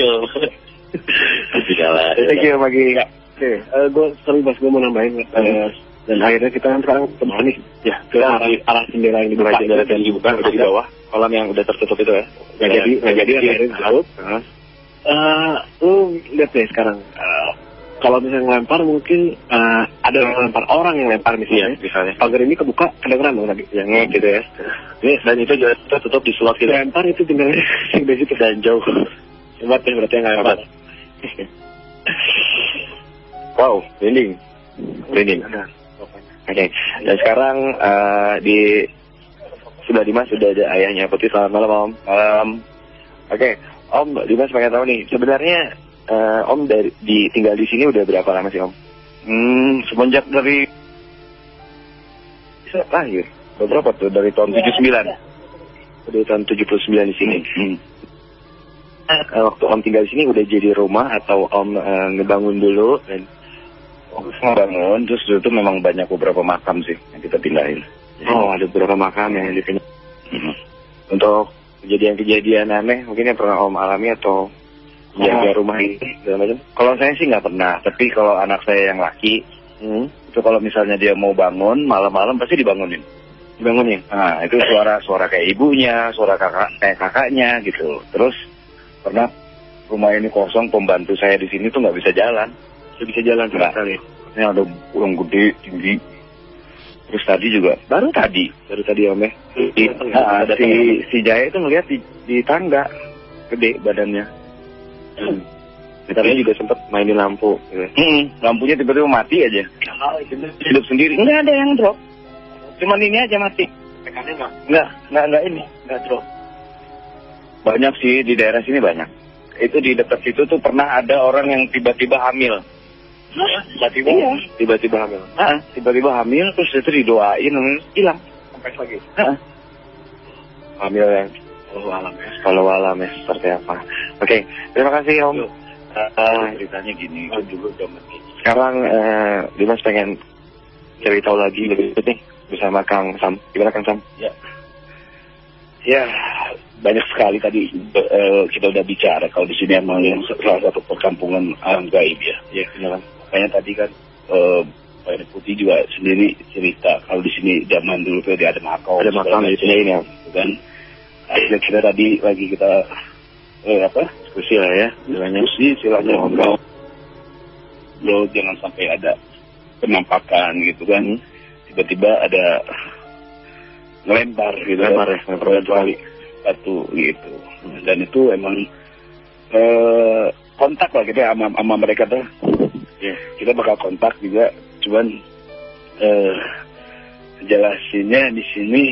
Thank you Magi. Oke, gue sorry Bas, gue mau nambahin. Dan akhirnya kita kan sekarang kemana nih? Ya, ke arah jendela yang dibuka. Jendela yang dibuka udah di bawah. Kolam yang udah tertutup itu ya. Nggak jadi akhirnya ditutup. Lu lihat deh sekarang. Kalau misalnya ngelempar mungkin ada yang lempar, orang yang lempar misalnya. Pagar ini kebuka, kedengeran dong tadi. Yang gitu ya. Dan itu juga tutup di slot gitu. Lempar itu jendelanya dari situ dan jauh. Hebat ya, berarti yang nggak hebat. Wow, merinding. Oke. Dan sekarang di sudah Dimas, sudah ada ayahnya Putih. Selamat malam Om. Oke, Om Dimas pengen tahu nih, sebenarnya Om tinggal di sini udah berapa lama sih Om? Semenjak dari lahir. Berapa tuh? Dari tahun 79. Dari tahun 79 di sini. Waktu Om tinggal di sini udah jadi rumah atau Om ngebangun dulu? Dan ngebangun, terus dulu tuh memang banyak beberapa makam sih yang kita pindahin. Oh, ada beberapa makam yang dipindah. Untuk kejadian-kejadian aneh mungkin yang pernah Om alami atau jaga rumah ini segala macam. Kalau saya sih nggak pernah, tapi kalau anak saya yang laki, itu kalau misalnya dia mau bangun malam-malam pasti dibangunin. Nah, itu suara kayak ibunya, suara kakaknya gitu. Terus pernah rumah ini kosong, pembantu saya di sini tuh nggak bisa jalan. Bisa jalan sekali. Ini ada orang gede tinggi. Terus tadi juga baru tadi Om ya. Si Jaya itu ngelihat di tangga gede badannya. Kita juga sempat mainin lampu gitu. Lampunya tiba-tiba mati aja. Hidup sendiri. Enggak ada yang drop. Cuman ini aja mati. Enggak drop. Banyak sih di daerah sini banyak. Itu di dekat situ tuh pernah ada orang yang tiba-tiba hamil. Tiba-tiba hamil. Tiba-tiba hamil terus itu didoain hilang sampai lagi. Hamil yang kalau alam ya seperti apa. Oke, terima kasih Om. Ceritanya gini, kan dulu sekarang Dimas pengen cari tahu lagi lebih nih bersama Kang Sam. Gimana Kang Sam? Ya banyak sekali tadi kita udah bicara kalau di sini emang yang salah satu perkampungan alam gaib ya. Ya, benar. Makanya tadi kan Pak Putih juga sendiri cerita kalau di sini zaman dulu tuh ada makam. Ada makam di sini ya, kan? Akhirnya kita tadi lagi kita diskusi lah ya, istilahnya ngobrol. Jangan sampai ada penampakan gitu kan. Tiba-tiba ada ngelempar gitu, batu gitu. Dan itu emang kontak lah kita sama mereka tuh. Ya, kita bakal kontak juga, cuman jelasinnya di sini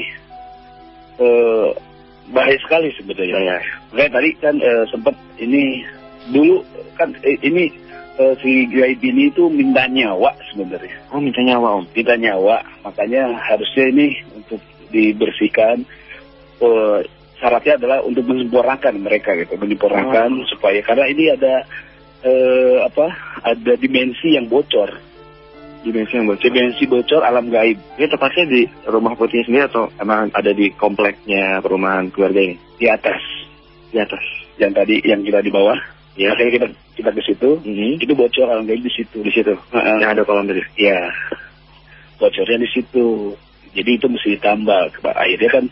bahaya sekali sebenarnya. Makanya tadi kan sempat ini dulu kan ini si gaib ini itu minta nyawa sebenarnya. Oh, minta nyawa Om. Minta nyawa, makanya harusnya ini untuk dibersihkan. Syaratnya adalah untuk menyempurnakan mereka gitu, menyempurnakan supaya karena ini ada ada dimensi yang bocor. Dimensi bocor alam gaib. Ini tepatnya di rumah Putih sendiri atau emang ada di kompleknya perumahan keluarga ini? Di atas. Yang tadi yang kita di bawah. Ya, akhirnya kita ke situ. Itu bocor alam gaib di situ. Yang ada kolam tadi. Iya. Bocornya di situ. Jadi itu mesti ditambah. Akhirnya kan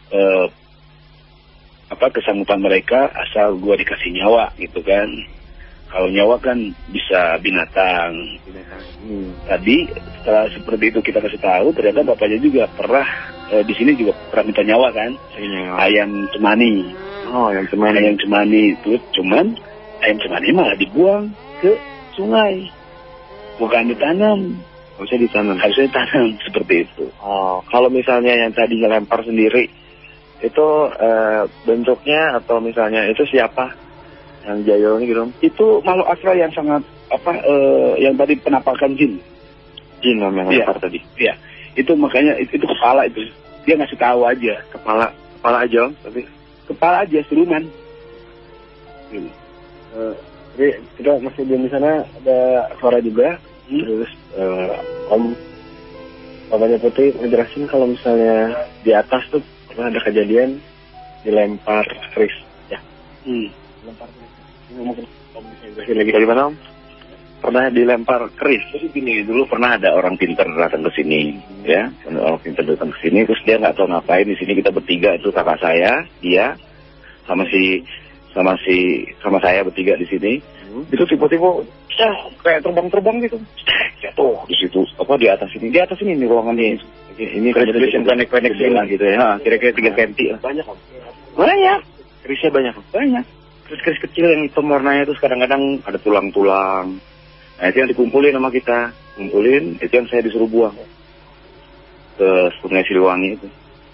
kesanggupan mereka asal gua dikasih nyawa gitu kan. Kalau nyawa kan bisa binatang. Tadi setelah seperti itu kita kasih tahu, ternyata bapaknya juga pernah di sini juga pernah minta nyawa kan. Ayam cemani. Oh, ayam cemani. Ayam cemani itu cuman ayam cemani malah dibuang ke sungai. Bukan ditanam. Harusnya ditanam seperti itu. Oh, kalau misalnya yang tadi ngelempar sendiri itu bentuknya atau misalnya itu siapa? Yang jayul ini gitu? Itu makhluk astral yang sangat yang tadi penampakan jin. Jin namanya lempar tadi. Iya. Itu makanya itu kepala itu. Dia ngasih tahu aja. Kepala aja, tapi kepala aja siluman. Jadi kita masih di sana ada suara juga. Terus Papanya Putih ngejelasin kalau misalnya di atas tuh pernah ada kejadian dilempar keris ya. Lempar keris. Ini mungkin bisa lagi dari mana, Om? Pernah dilempar keris. Jadi gini, dulu pernah ada orang pintar datang ke sini, ya. Orang pintar datang ke sini, terus dia nggak tahu ngapain di sini. Kita bertiga itu kakak saya, dia, sama saya bertiga di sini. Itu tiba-tiba kayak terbang gitu. Jatuh di situ, di atas ini di ruangan ini. Ini keris yang pendek-pendek gitu ya. Kira-kira 3 cm. Banyak. Kerisnya banyak. Keris kecil yang hitam warnanya itu kadang-kadang ada tulang-tulang. Nah itu yang dikumpulin sama kita. Itu yang saya disuruh buang ke Sungai Siliwangi itu.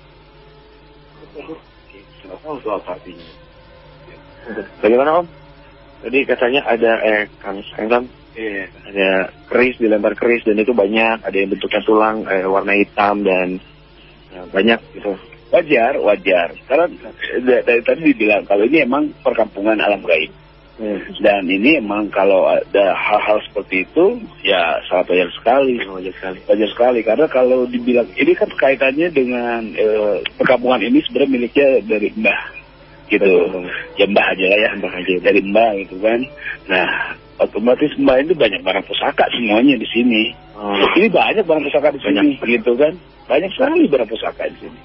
Nggak tahu itu apa artinya. Bagaimana, Om? Tadi katanya ada Kang Sam, ada keris, dilempar keris, dan itu banyak. Ada yang bentuknya tulang, warna hitam, dan banyak gitu. Wajar. Karena dari tadi dibilang kalau ini emang perkampungan alam gaib. Dan ini emang kalau ada hal-hal seperti itu ya sangat wajar sekali. Karena kalau dibilang ini kan kaitannya dengan perkampungan ini sebenarnya miliknya dari Mbah gitu. Ya Mbah aja lah ya. Dari Mbah gitu kan. Nah otomatis Mbah itu banyak barang pusaka semuanya di sini. Ini banyak barang pusaka di sini gitu kan. Banyak sekali barang pusaka di sini.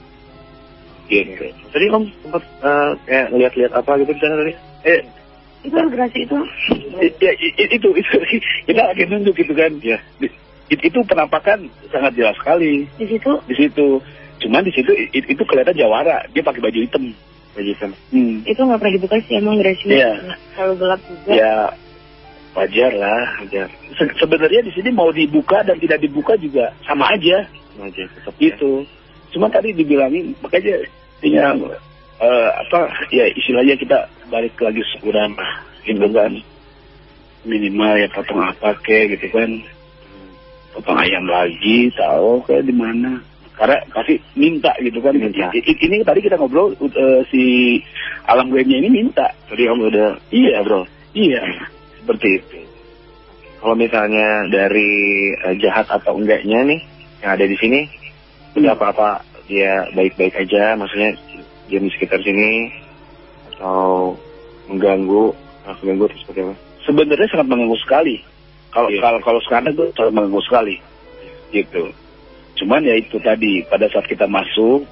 Gitu. Tadi Om sempat kayak ngeliat-liat apa gitu di sana tadi? Itu gerasi itu. Ya, itu kita lagi nunjuk gitu kan. Ya. Itu penampakan sangat jelas sekali. Di situ. Cuman di situ itu kelihatan jawara. Dia pakai baju hitam. Itu nggak pernah dibuka sih emang gerasinya. Iya. Kalau gelap juga. Ya wajar lah. Sebenarnya di sini mau dibuka dan tidak dibuka juga sama aja. Itu. Cuma tadi dibilangin, makanya tinggal istilahnya kita balik lagi sekuran gitu kan. Minimal ya potong apa gitu kan. Potong ayam lagi, tahu kayak di mana. Karena pasti minta gitu kan. Ini tadi kita ngobrol si alam gaibnya ini minta. Tadi Om udah bro. Iya, seperti itu. Kalau misalnya dari jahat atau enggaknya nih yang ada di sini, udah apa-apa dia baik-baik aja, maksudnya dia di sekitar sini atau mengganggu terus seperti apa? Sebenarnya sangat mengganggu sekali. Kalau sekarang itu sangat mengganggu sekali, gitu. Cuman ya itu tadi pada saat kita masuk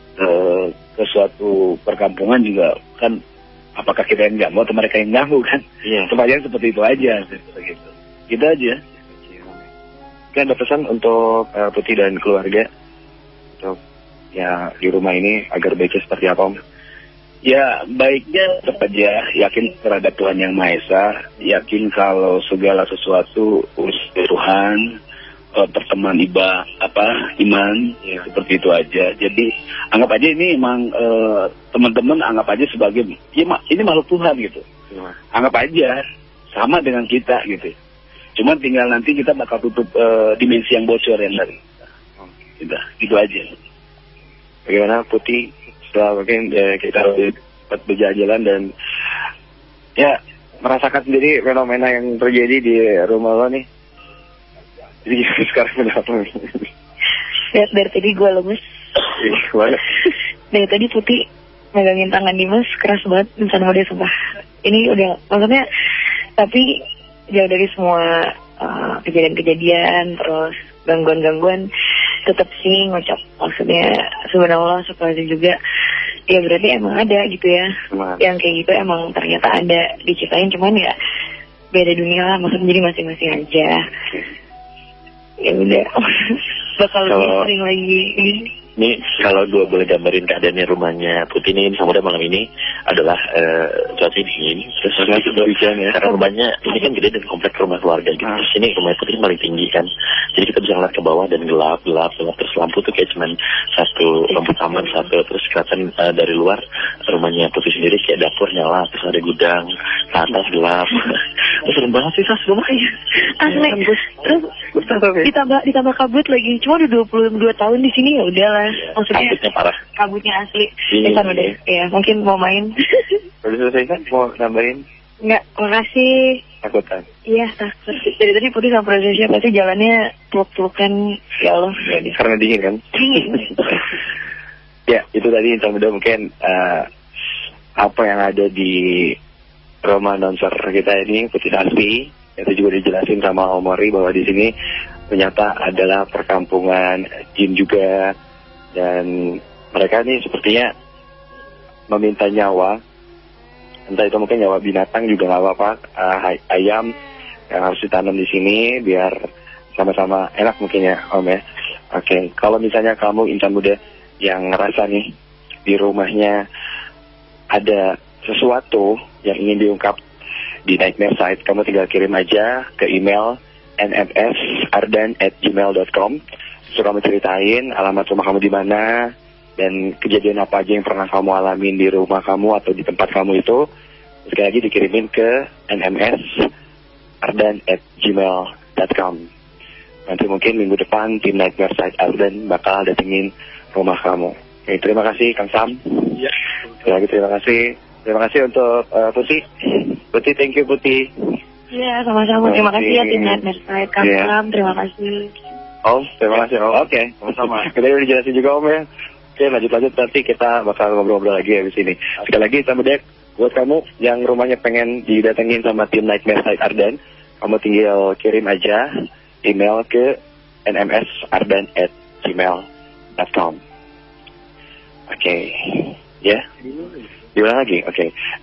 ke suatu perkampungan juga kan, apakah kita yang ganggu atau mereka yang ganggu kan? Semuanya seperti itu aja, gitu. Gitu aja. Kan ada pesan untuk Putih dan keluarga untuk ya di rumah ini agar baiknya seperti apa, Om? Ya baiknya tetap aja yakin terhadap Tuhan Yang Maha Esa, yakin kalau segala sesuatu urus Tuhan, pertemuan iman ya seperti itu aja. Jadi anggap aja ini emang teman-teman anggap aja sebagai ini makhluk Tuhan gitu. Anggap aja sama dengan kita gitu. Cuman tinggal nanti kita bakal tutup dimensi yang bocor yang tadi. Gitu aja. Bagaimana Putih setelah mungkin kita berjalan dan ya merasakan sendiri fenomena yang terjadi di rumah lo nih? Jadi sekarang kenapa? Lihat dari tadi gue lemes. Gimana? Dari tadi Putih megangin tangan Dimas keras banget, insan muda sumpah. Ini udah, maksudnya, tapi jauh dari semua kejadian-kejadian, terus gangguan-gangguan, tetap sih ngucap, maksudnya subhanallah, subhanallah juga. Ya berarti emang ada gitu ya. Yang kayak gitu emang ternyata ada diciptain, cuman ya beda dunia lah, maksudnya jadi masing-masing aja. Ya udah, bakal lebih sering lagi. Ini kalau gue boleh gambarin keadaannya rumahnya Putih ini sama malam ini adalah cuaca dingin, terus hujan ya. Karena rumahnya ini kan gede dan komplek rumah keluarga gitu. Terus ini rumah Putih paling tinggi kan, jadi kita bisa ngeliat ke bawah dan gelap. Terus lampu tuh kayak cuman satu lampu taman satu, terus kelihatan dari luar rumahnya Putih sendiri kayak dapur nyala, terus ada gudang, ke atas gelap. Terus serem banget sih rumahnya. Asli. Terus ditambah kabut lagi. Cuma udah 22 tahun di sini, ya udahlah. Maksudnya kabutnya parah. Kabutnya asli. Insan udah. Ya, mungkin mau main. Udah selesai kan? Mau nambahin? Enggak, makasih. Takutan? Iya, takut. Dari tadi Putih sama prosesnya pasti jalannya peluk-pelukan. Ya Allah. Karena dingin kan? Dingin. Ya, itu tadi insan muda mungkin apa yang ada di rumah announcer kita ini, Putih Asli. Itu juga dijelasin sama Omori bahwa di sini ternyata adalah perkampungan jin juga, dan mereka ini sepertinya meminta nyawa, entah itu mungkin nyawa binatang juga nggak apa-apa, ayam yang harus ditanam di sini biar sama-sama enak mungkin ya Om ya. Oke, kalau misalnya kamu insan muda yang ngerasa nih di rumahnya ada sesuatu yang ingin diungkap di Nightmare Site, kamu tinggal kirim aja ke email nmsardan@gmail.com. Terus kamu ceritain alamat rumah kamu di mana dan kejadian apa aja yang pernah kamu alamin di rumah kamu atau di tempat kamu itu. Sekali lagi dikirimin ke nmsardan@gmail.com. Nanti mungkin minggu depan tim Nightmare Site Ardan bakal datengin rumah kamu. Oke, terima kasih Kang Sam. Iya. Terima kasih. Terima kasih untuk Putih. Putih, thank you Putih. Iya, sama-sama. Terima kasih ya tim Nightmare Site. Kang, terima kasih. Om, terima kasih Om. Oke, sama-sama. Kita udah dijelasin juga Om ya. Oke, lanjut nanti kita bakal ngobrol-ngobrol lagi habis ini. Sekali lagi sama Dek, buat kamu yang rumahnya pengen didatengin sama tim Nightmare Site Ardan, kamu tinggal kirim aja email ke nmsardan@gmail.com. Oke, ya. Diulang lagi, oke.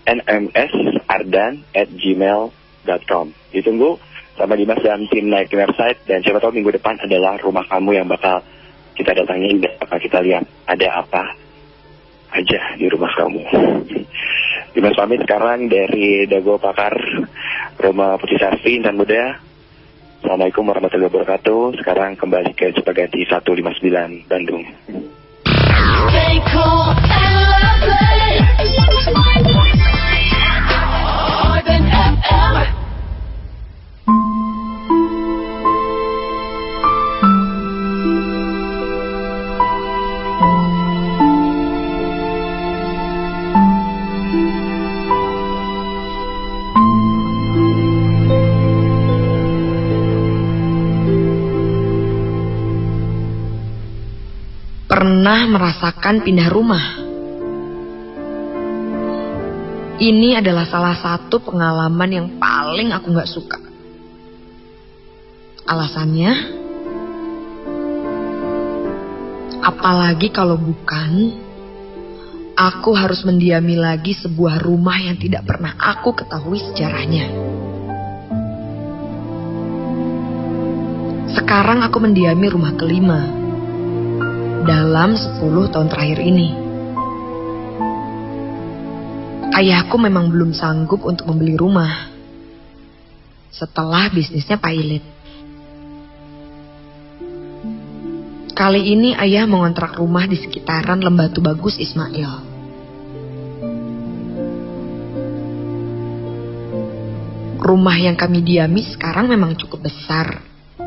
nmsardan@gmail.com. Ditunggu sama Dimas dan tim Nightmare Site, dan siapa tahu minggu depan adalah rumah kamu yang bakal kita datangin dan bakal kita lihat ada apa aja di rumah kamu. Dimas pamit sekarang dari Dago Pakar Rumah Putih Sarfi Insan Muda. Assalamualaikum warahmatullahi wabarakatuh. Sekarang kembali ke Cepagati 159 Bandung. Stay cool and lovely. Ardan FM. Pernah merasakan pindah rumah. Ini adalah salah satu pengalaman yang paling aku gak suka. Alasannya, apalagi kalau bukan, aku harus mendiami lagi sebuah rumah yang tidak pernah aku ketahui sejarahnya. Sekarang aku mendiami rumah kelima dalam 10 tahun terakhir ini. Ayahku memang belum sanggup untuk membeli rumah setelah bisnisnya pailit. Kali ini ayah mengontrak rumah di sekitaran Lembatu Bagus Ismail. Rumah yang kami diami sekarang memang cukup besar.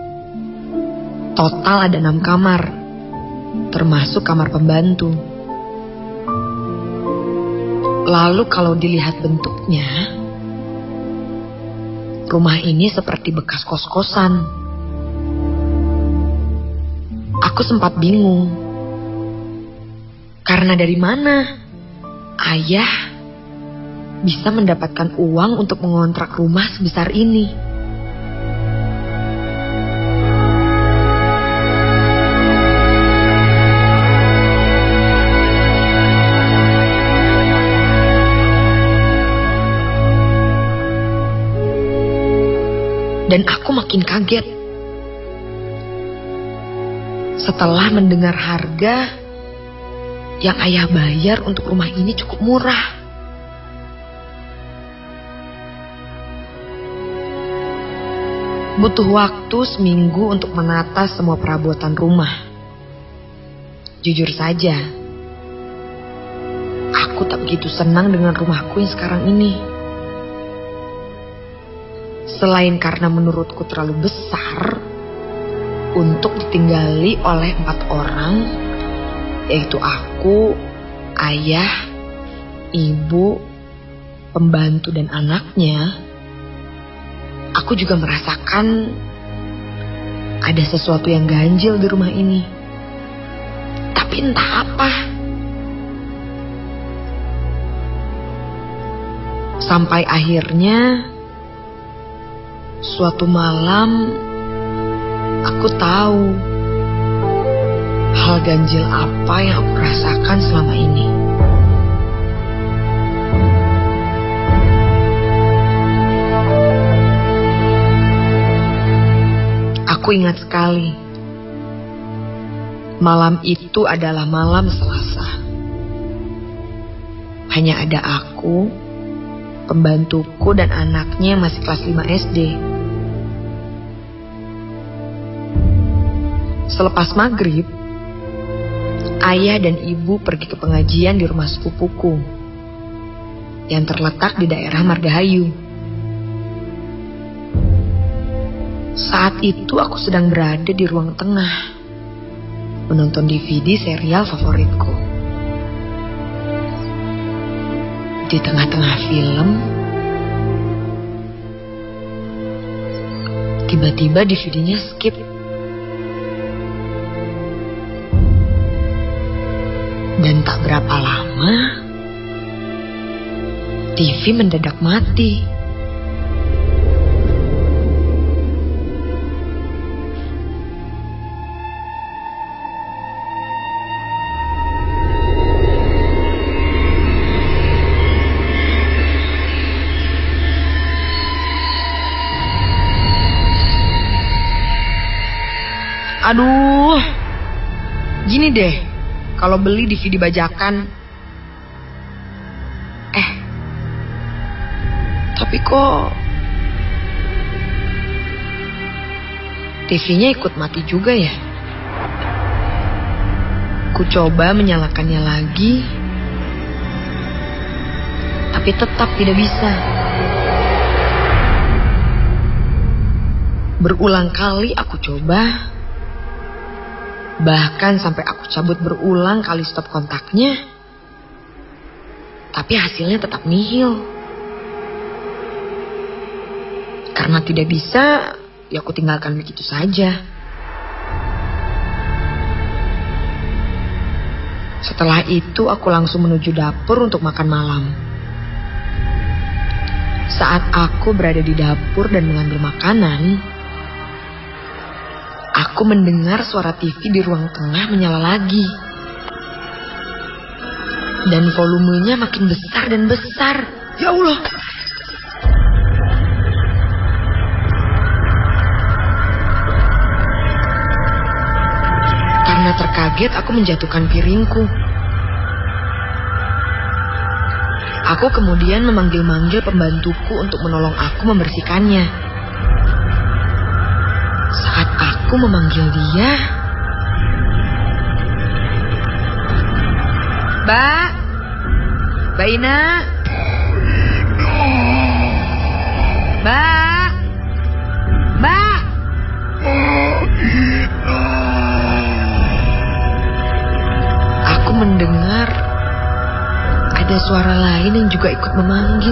Total ada 6 kamar, termasuk kamar pembantu. Lalu kalau dilihat bentuknya, rumah ini seperti bekas kos-kosan. Aku sempat bingung. Karena dari mana ayah bisa mendapatkan uang untuk mengontrak rumah sebesar ini? Dan aku makin kaget setelah mendengar harga yang ayah bayar untuk rumah ini cukup murah. Butuh waktu seminggu untuk menata semua perabotan rumah. Jujur saja, aku tak begitu senang dengan rumahku yang sekarang ini. Selain karena menurutku terlalu besar untuk ditinggali oleh 4 orang, yaitu aku, ayah, ibu, pembantu dan anaknya, aku juga merasakan ada sesuatu yang ganjil di rumah ini. Tapi entah apa. Sampai akhirnya suatu malam aku tahu hal ganjil apa yang aku rasakan selama ini. Aku ingat sekali, malam itu adalah malam Selasa. Hanya ada aku, pembantuku dan anaknya yang masih kelas 5 SD. Selepas maghrib, ayah dan ibu pergi ke pengajian di rumah sepupuku yang terletak di daerah Margahayu. Saat itu aku sedang berada di ruang tengah menonton DVD serial favoritku. Di tengah-tengah film, tiba-tiba DVD-nya skip. Dan tak berapa lama, TV mendadak mati. Aduh, gini deh, kalau beli DVD bajakan. Tapi kok TV-nya ikut mati juga ya? Ku coba menyalakannya lagi, tapi tetap tidak bisa. Berulang kali aku coba, bahkan sampai aku cabut berulang kali stop kontaknya, tapi hasilnya tetap nihil. Karena tidak bisa, ya aku tinggalkan begitu saja. Setelah itu aku langsung menuju dapur untuk makan malam. Saat aku berada di dapur dan mengambil makanan, aku mendengar suara TV di ruang tengah menyala lagi. Dan volumenya makin besar dan besar. Ya Allah. Karena terkaget, aku menjatuhkan piringku. Aku kemudian memanggil-manggil pembantuku untuk menolong aku membersihkannya. Saat aku memanggil dia, Mbak Ina, Mbak. Aku mendengar ada suara lain yang juga ikut memanggil.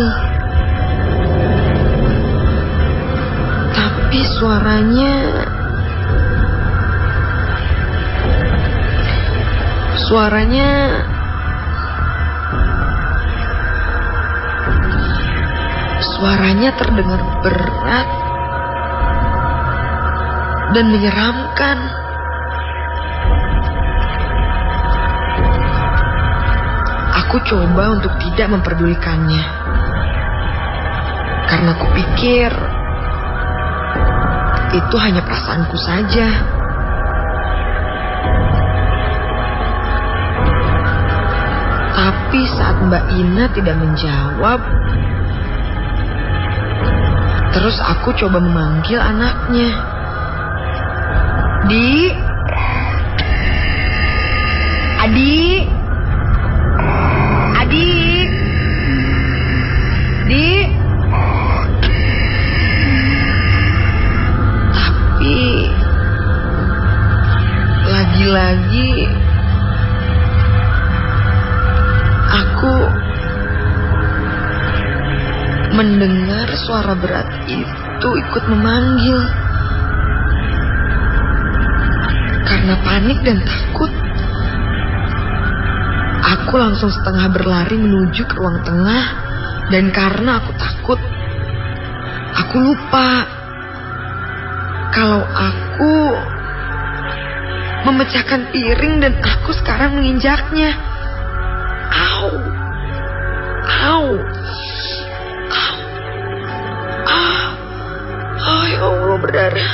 Tapi suaranya Suaranya terdengar berat dan menyeramkan. Aku coba untuk tidak memperdulikannya, karena kupikir itu hanya perasaanku saja. Tapi saat Mbak Ina tidak menjawab, terus aku coba memanggil anaknya. Di, Adi, Adi, Di. Tapi lagi-lagi aku mendengar suara berat itu ikut memanggil. Karena panik dan takut, aku langsung setengah berlari menuju ke ruang tengah. Dan karena aku takut, aku lupa kalau aku memecahkan piring dan aku sekarang menginjaknya. Au, au, au, ah, ya Allah, berdarah.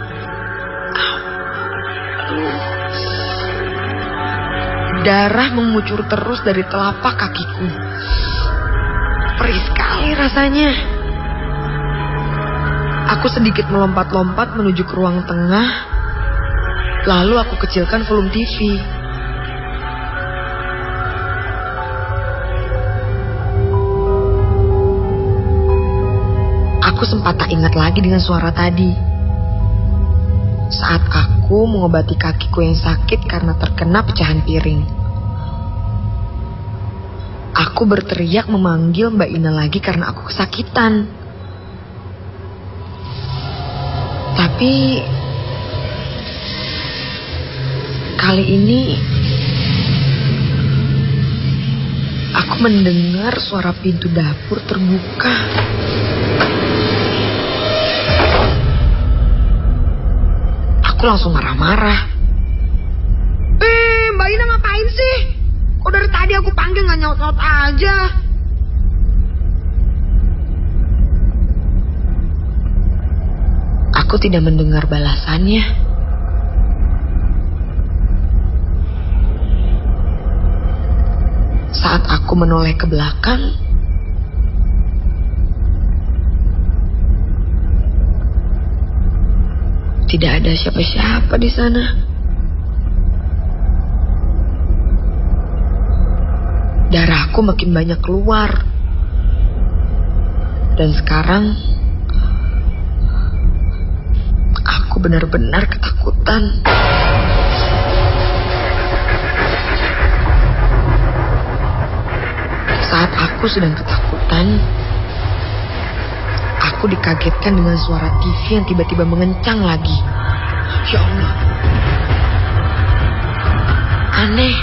Darah mengucur terus dari telapak kakiku. Perih sekali rasanya. Aku sedikit melompat-lompat menuju ke ruang tengah. Lalu aku kecilkan volume TV. Aku sempat tak ingat lagi dengan suara tadi. Saat aku mengobati kakiku yang sakit karena terkena pecahan piring. Aku berteriak memanggil Mbak Ina lagi karena aku kesakitan. Tapi kali ini aku mendengar suara pintu dapur terbuka. Aku langsung marah-marah. Mbak Ina ngapain sih? Kok dari tadi aku panggil gak nyaut-nyaut aja? Aku tidak mendengar balasannya. Saat aku menoleh ke belakang, tidak ada siapa-siapa di sana. Darahku makin banyak keluar. Dan sekarang aku benar-benar ketakutan. Saat aku sedang ketakutan, aku dikagetkan dengan suara TV yang tiba-tiba mengencang lagi. Ya Allah. Aneh.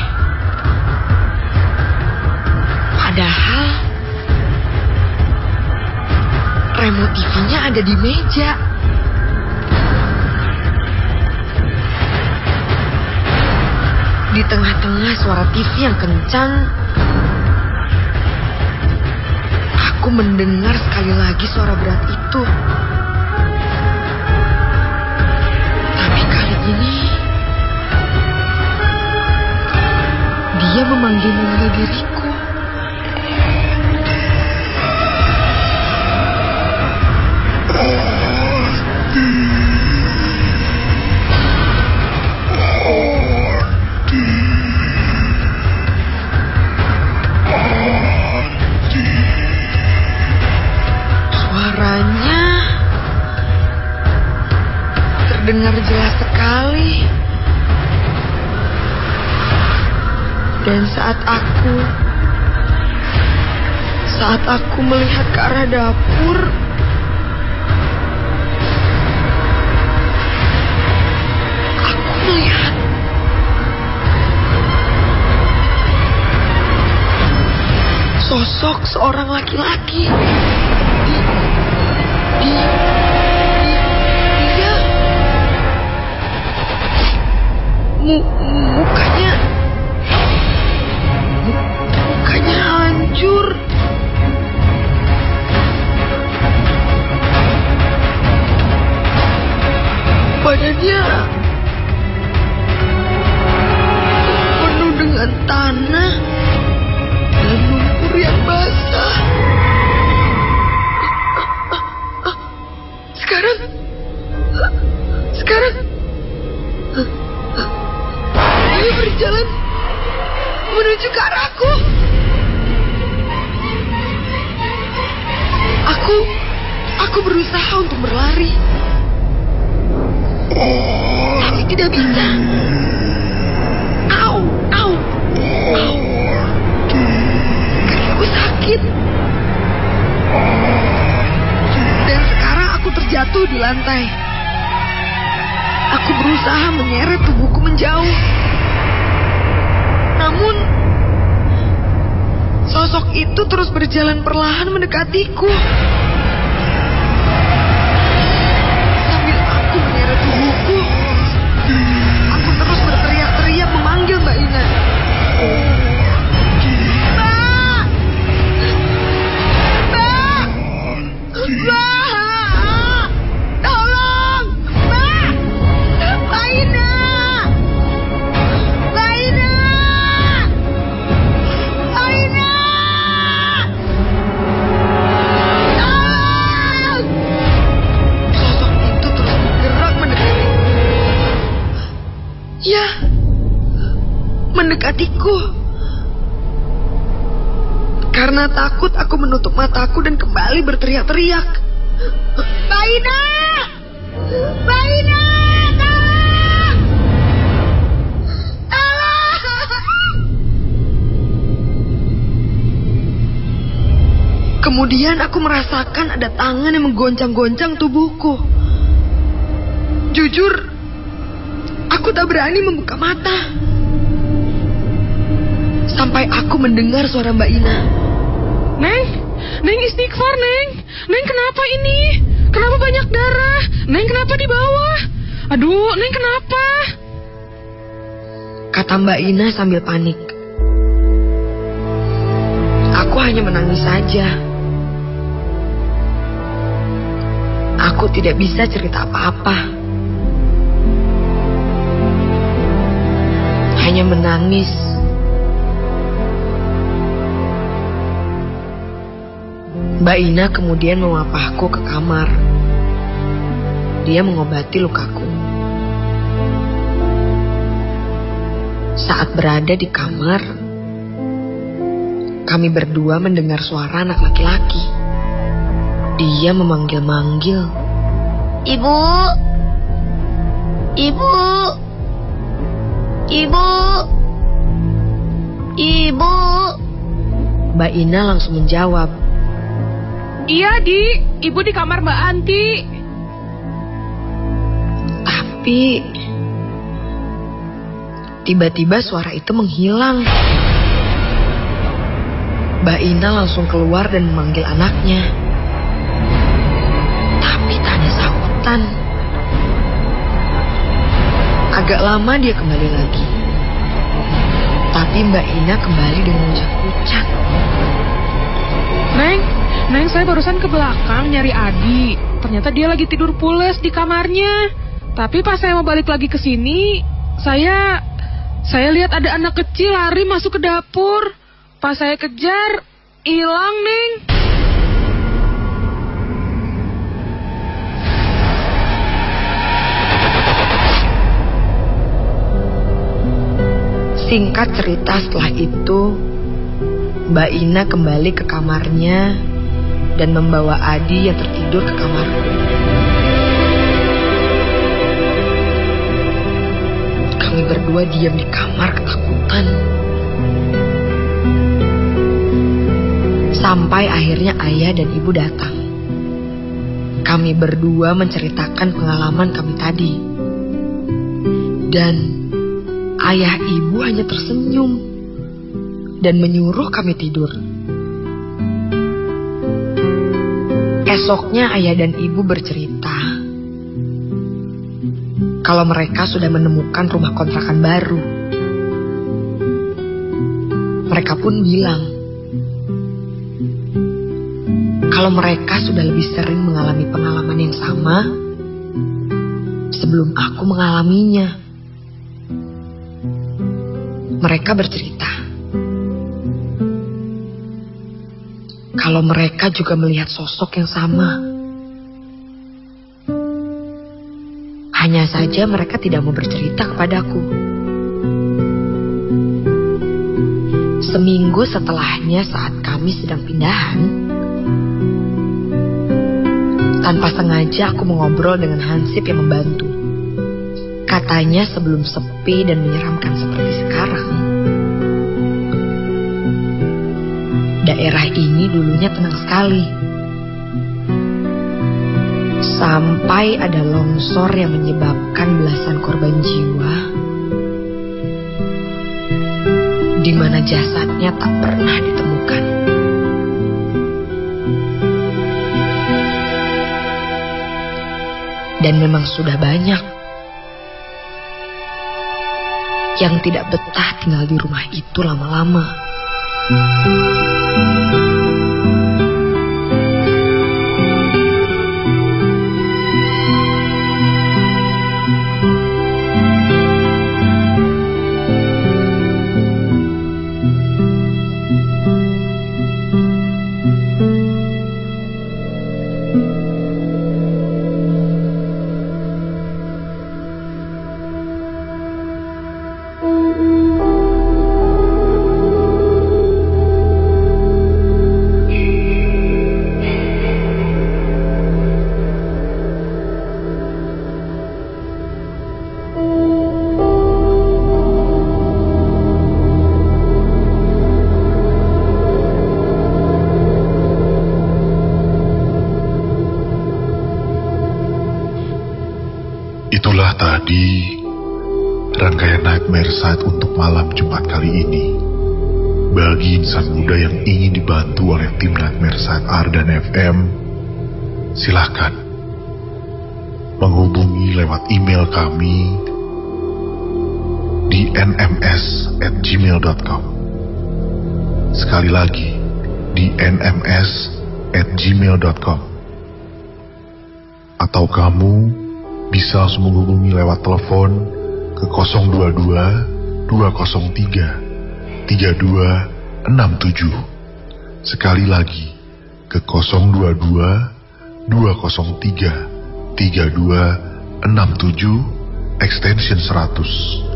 Padahal remote TV-nya ada di meja. Di tengah-tengah suara TV yang kencang, aku mendengar sekali lagi suara berat itu. Tapi kali ini dia memanggil nama diriku. Suaranya terdengar jelas sekali. Dan saat aku melihat ke arah dapur, aku melihat sosok seorang laki-laki. Dia mukanya hancur. Badannya penuh dengan tanah dan lumpur yang basah. Sekarang dia berjalan menuju ke arahku. Aku berusaha untuk berlari, tapi tidak bisa. Au. Kakiku sakit. Dan sekarang aku terjatuh di lantai. Aku berusaha menyeret tubuhku menjauh. Namun sosok itu terus berjalan perlahan mendekatiku. Sambil aku menyeret tubuhku, aku terus berteriak-teriak memanggil Mbak Ina. Mbak! Tolong! Mbak! Mbak Ina! Mbak Ina! Mbak Ina! Tolong! Sosok itu terus bergerak mendekati. Ya, mendekatiku. Karena takut, aku menutup mataku dan kembali berteriak-teriak. Mbak Ina! Mbak Ina! Tolong! Tolong! Kemudian aku merasakan ada tangan yang menggoncang-goncang tubuhku. Jujur, aku tak berani membuka mata. Sampai aku mendengar suara Mbak Ina. Neng istighfar, Neng. Neng kenapa ini? Kenapa banyak darah? Neng kenapa di bawah? Aduh, Neng kenapa? Kata Mbak Ina sambil panik. Aku hanya menangis saja. Aku tidak bisa cerita apa-apa. Hanya menangis. Mbak Ina kemudian memapahku ke kamar. Dia mengobati lukaku. Saat berada di kamar, kami berdua mendengar suara anak laki-laki. Dia memanggil-manggil. Ibu! Ibu! Ibu! Ibu! Mbak Ina langsung menjawab. Iya, Di. Ibu di kamar Mbak Anti. Tapi tiba-tiba suara itu menghilang. Mbak Ina langsung keluar dan memanggil anaknya. Tapi tak ada sahutan. Agak lama dia kembali lagi. Tapi Mbak Ina kembali dengan ucap-ucap. Neng, saya barusan ke belakang nyari Adi. Ternyata dia lagi tidur pules di kamarnya. Tapi pas saya mau balik lagi ke sini, saya lihat ada anak kecil lari masuk ke dapur. Pas saya kejar, hilang, Neng. Singkat cerita, setelah itu Mbak Ina kembali ke kamarnya dan membawa Adi yang tertidur ke kamarku. Kami berdua diam di kamar ketakutan. Sampai akhirnya ayah dan ibu datang. Kami berdua menceritakan pengalaman kami tadi. Dan ayah ibu hanya tersenyum dan menyuruh kami tidur. Esoknya ayah dan ibu bercerita kalau mereka sudah menemukan rumah kontrakan baru. Mereka pun bilang kalau mereka sudah lebih sering mengalami pengalaman yang sama sebelum aku mengalaminya. Mereka bercerita kalau mereka juga melihat sosok yang sama. Hanya saja mereka tidak mau bercerita kepadaku. Seminggu setelahnya saat kami sedang pindahan, tanpa sengaja aku mengobrol dengan Hansip yang membantu. Katanya sebelum sepi dan menyeramkan seperti sekarang, daerah ini dulunya tenang sekali. Sampai ada longsor yang menyebabkan belasan korban jiwa, di mana jasadnya tak pernah ditemukan. Dan memang sudah banyak yang tidak betah tinggal di rumah itu lama-lama. Itulah tadi rangkaian Nightmare Site untuk malam Jumat kali ini. Bagi insan muda yang ingin dibantu oleh tim Nightmare Site Ardan FM, silakan menghubungi lewat email kami di nms@gmail.com. Sekali lagi, di nms@gmail.com. Atau kamu bisa langsung menghubungi lewat telepon ke 022 203 3267. Sekali lagi ke 022 203 3267 extension 100.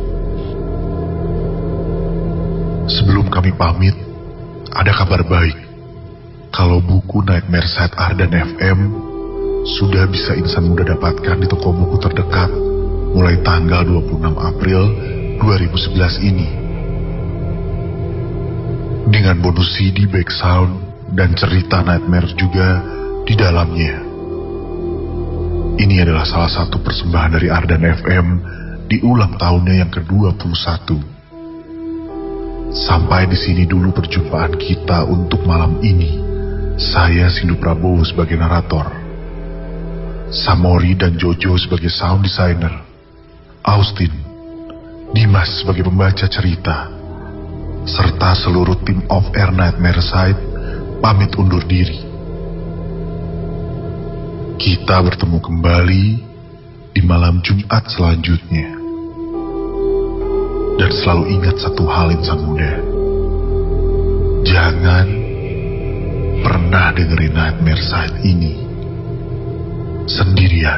Sebelum kami pamit, ada kabar baik. Kalau buku Nightmare Site Ardan FM sudah bisa insan muda dapatkan di toko buku terdekat mulai tanggal 26 April 2011 ini. Dengan bonus CD back sound dan cerita Nightmare juga di dalamnya. Ini adalah salah satu persembahan dari Ardan FM di ulang tahunnya yang ke-21. Sampai di sini dulu perjumpaan kita untuk malam ini. Saya Sindu Prabowo sebagai narator, Samori dan Jojo sebagai sound designer, Austin, Dimas sebagai pembaca cerita, serta seluruh tim of Air Nightmare Site pamit undur diri. Kita bertemu kembali di malam Jumat selanjutnya. Dan selalu ingat satu hal insan muda, jangan pernah dengerin Nightmare Site ini sendirian.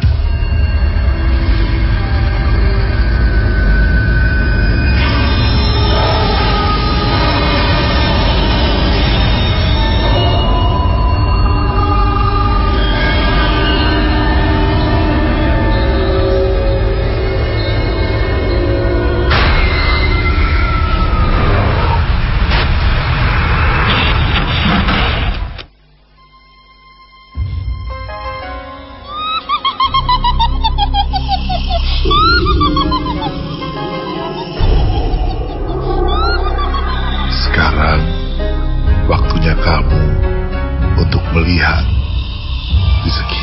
Sekarang waktunya kamu untuk melihat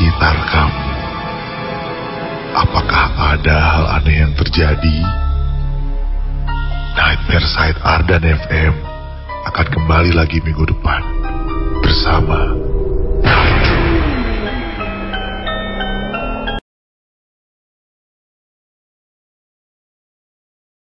sekitar kamu. Apakah ada hal aneh yang terjadi? Nightmare Side Ardan FM akan kembali lagi minggu depan bersama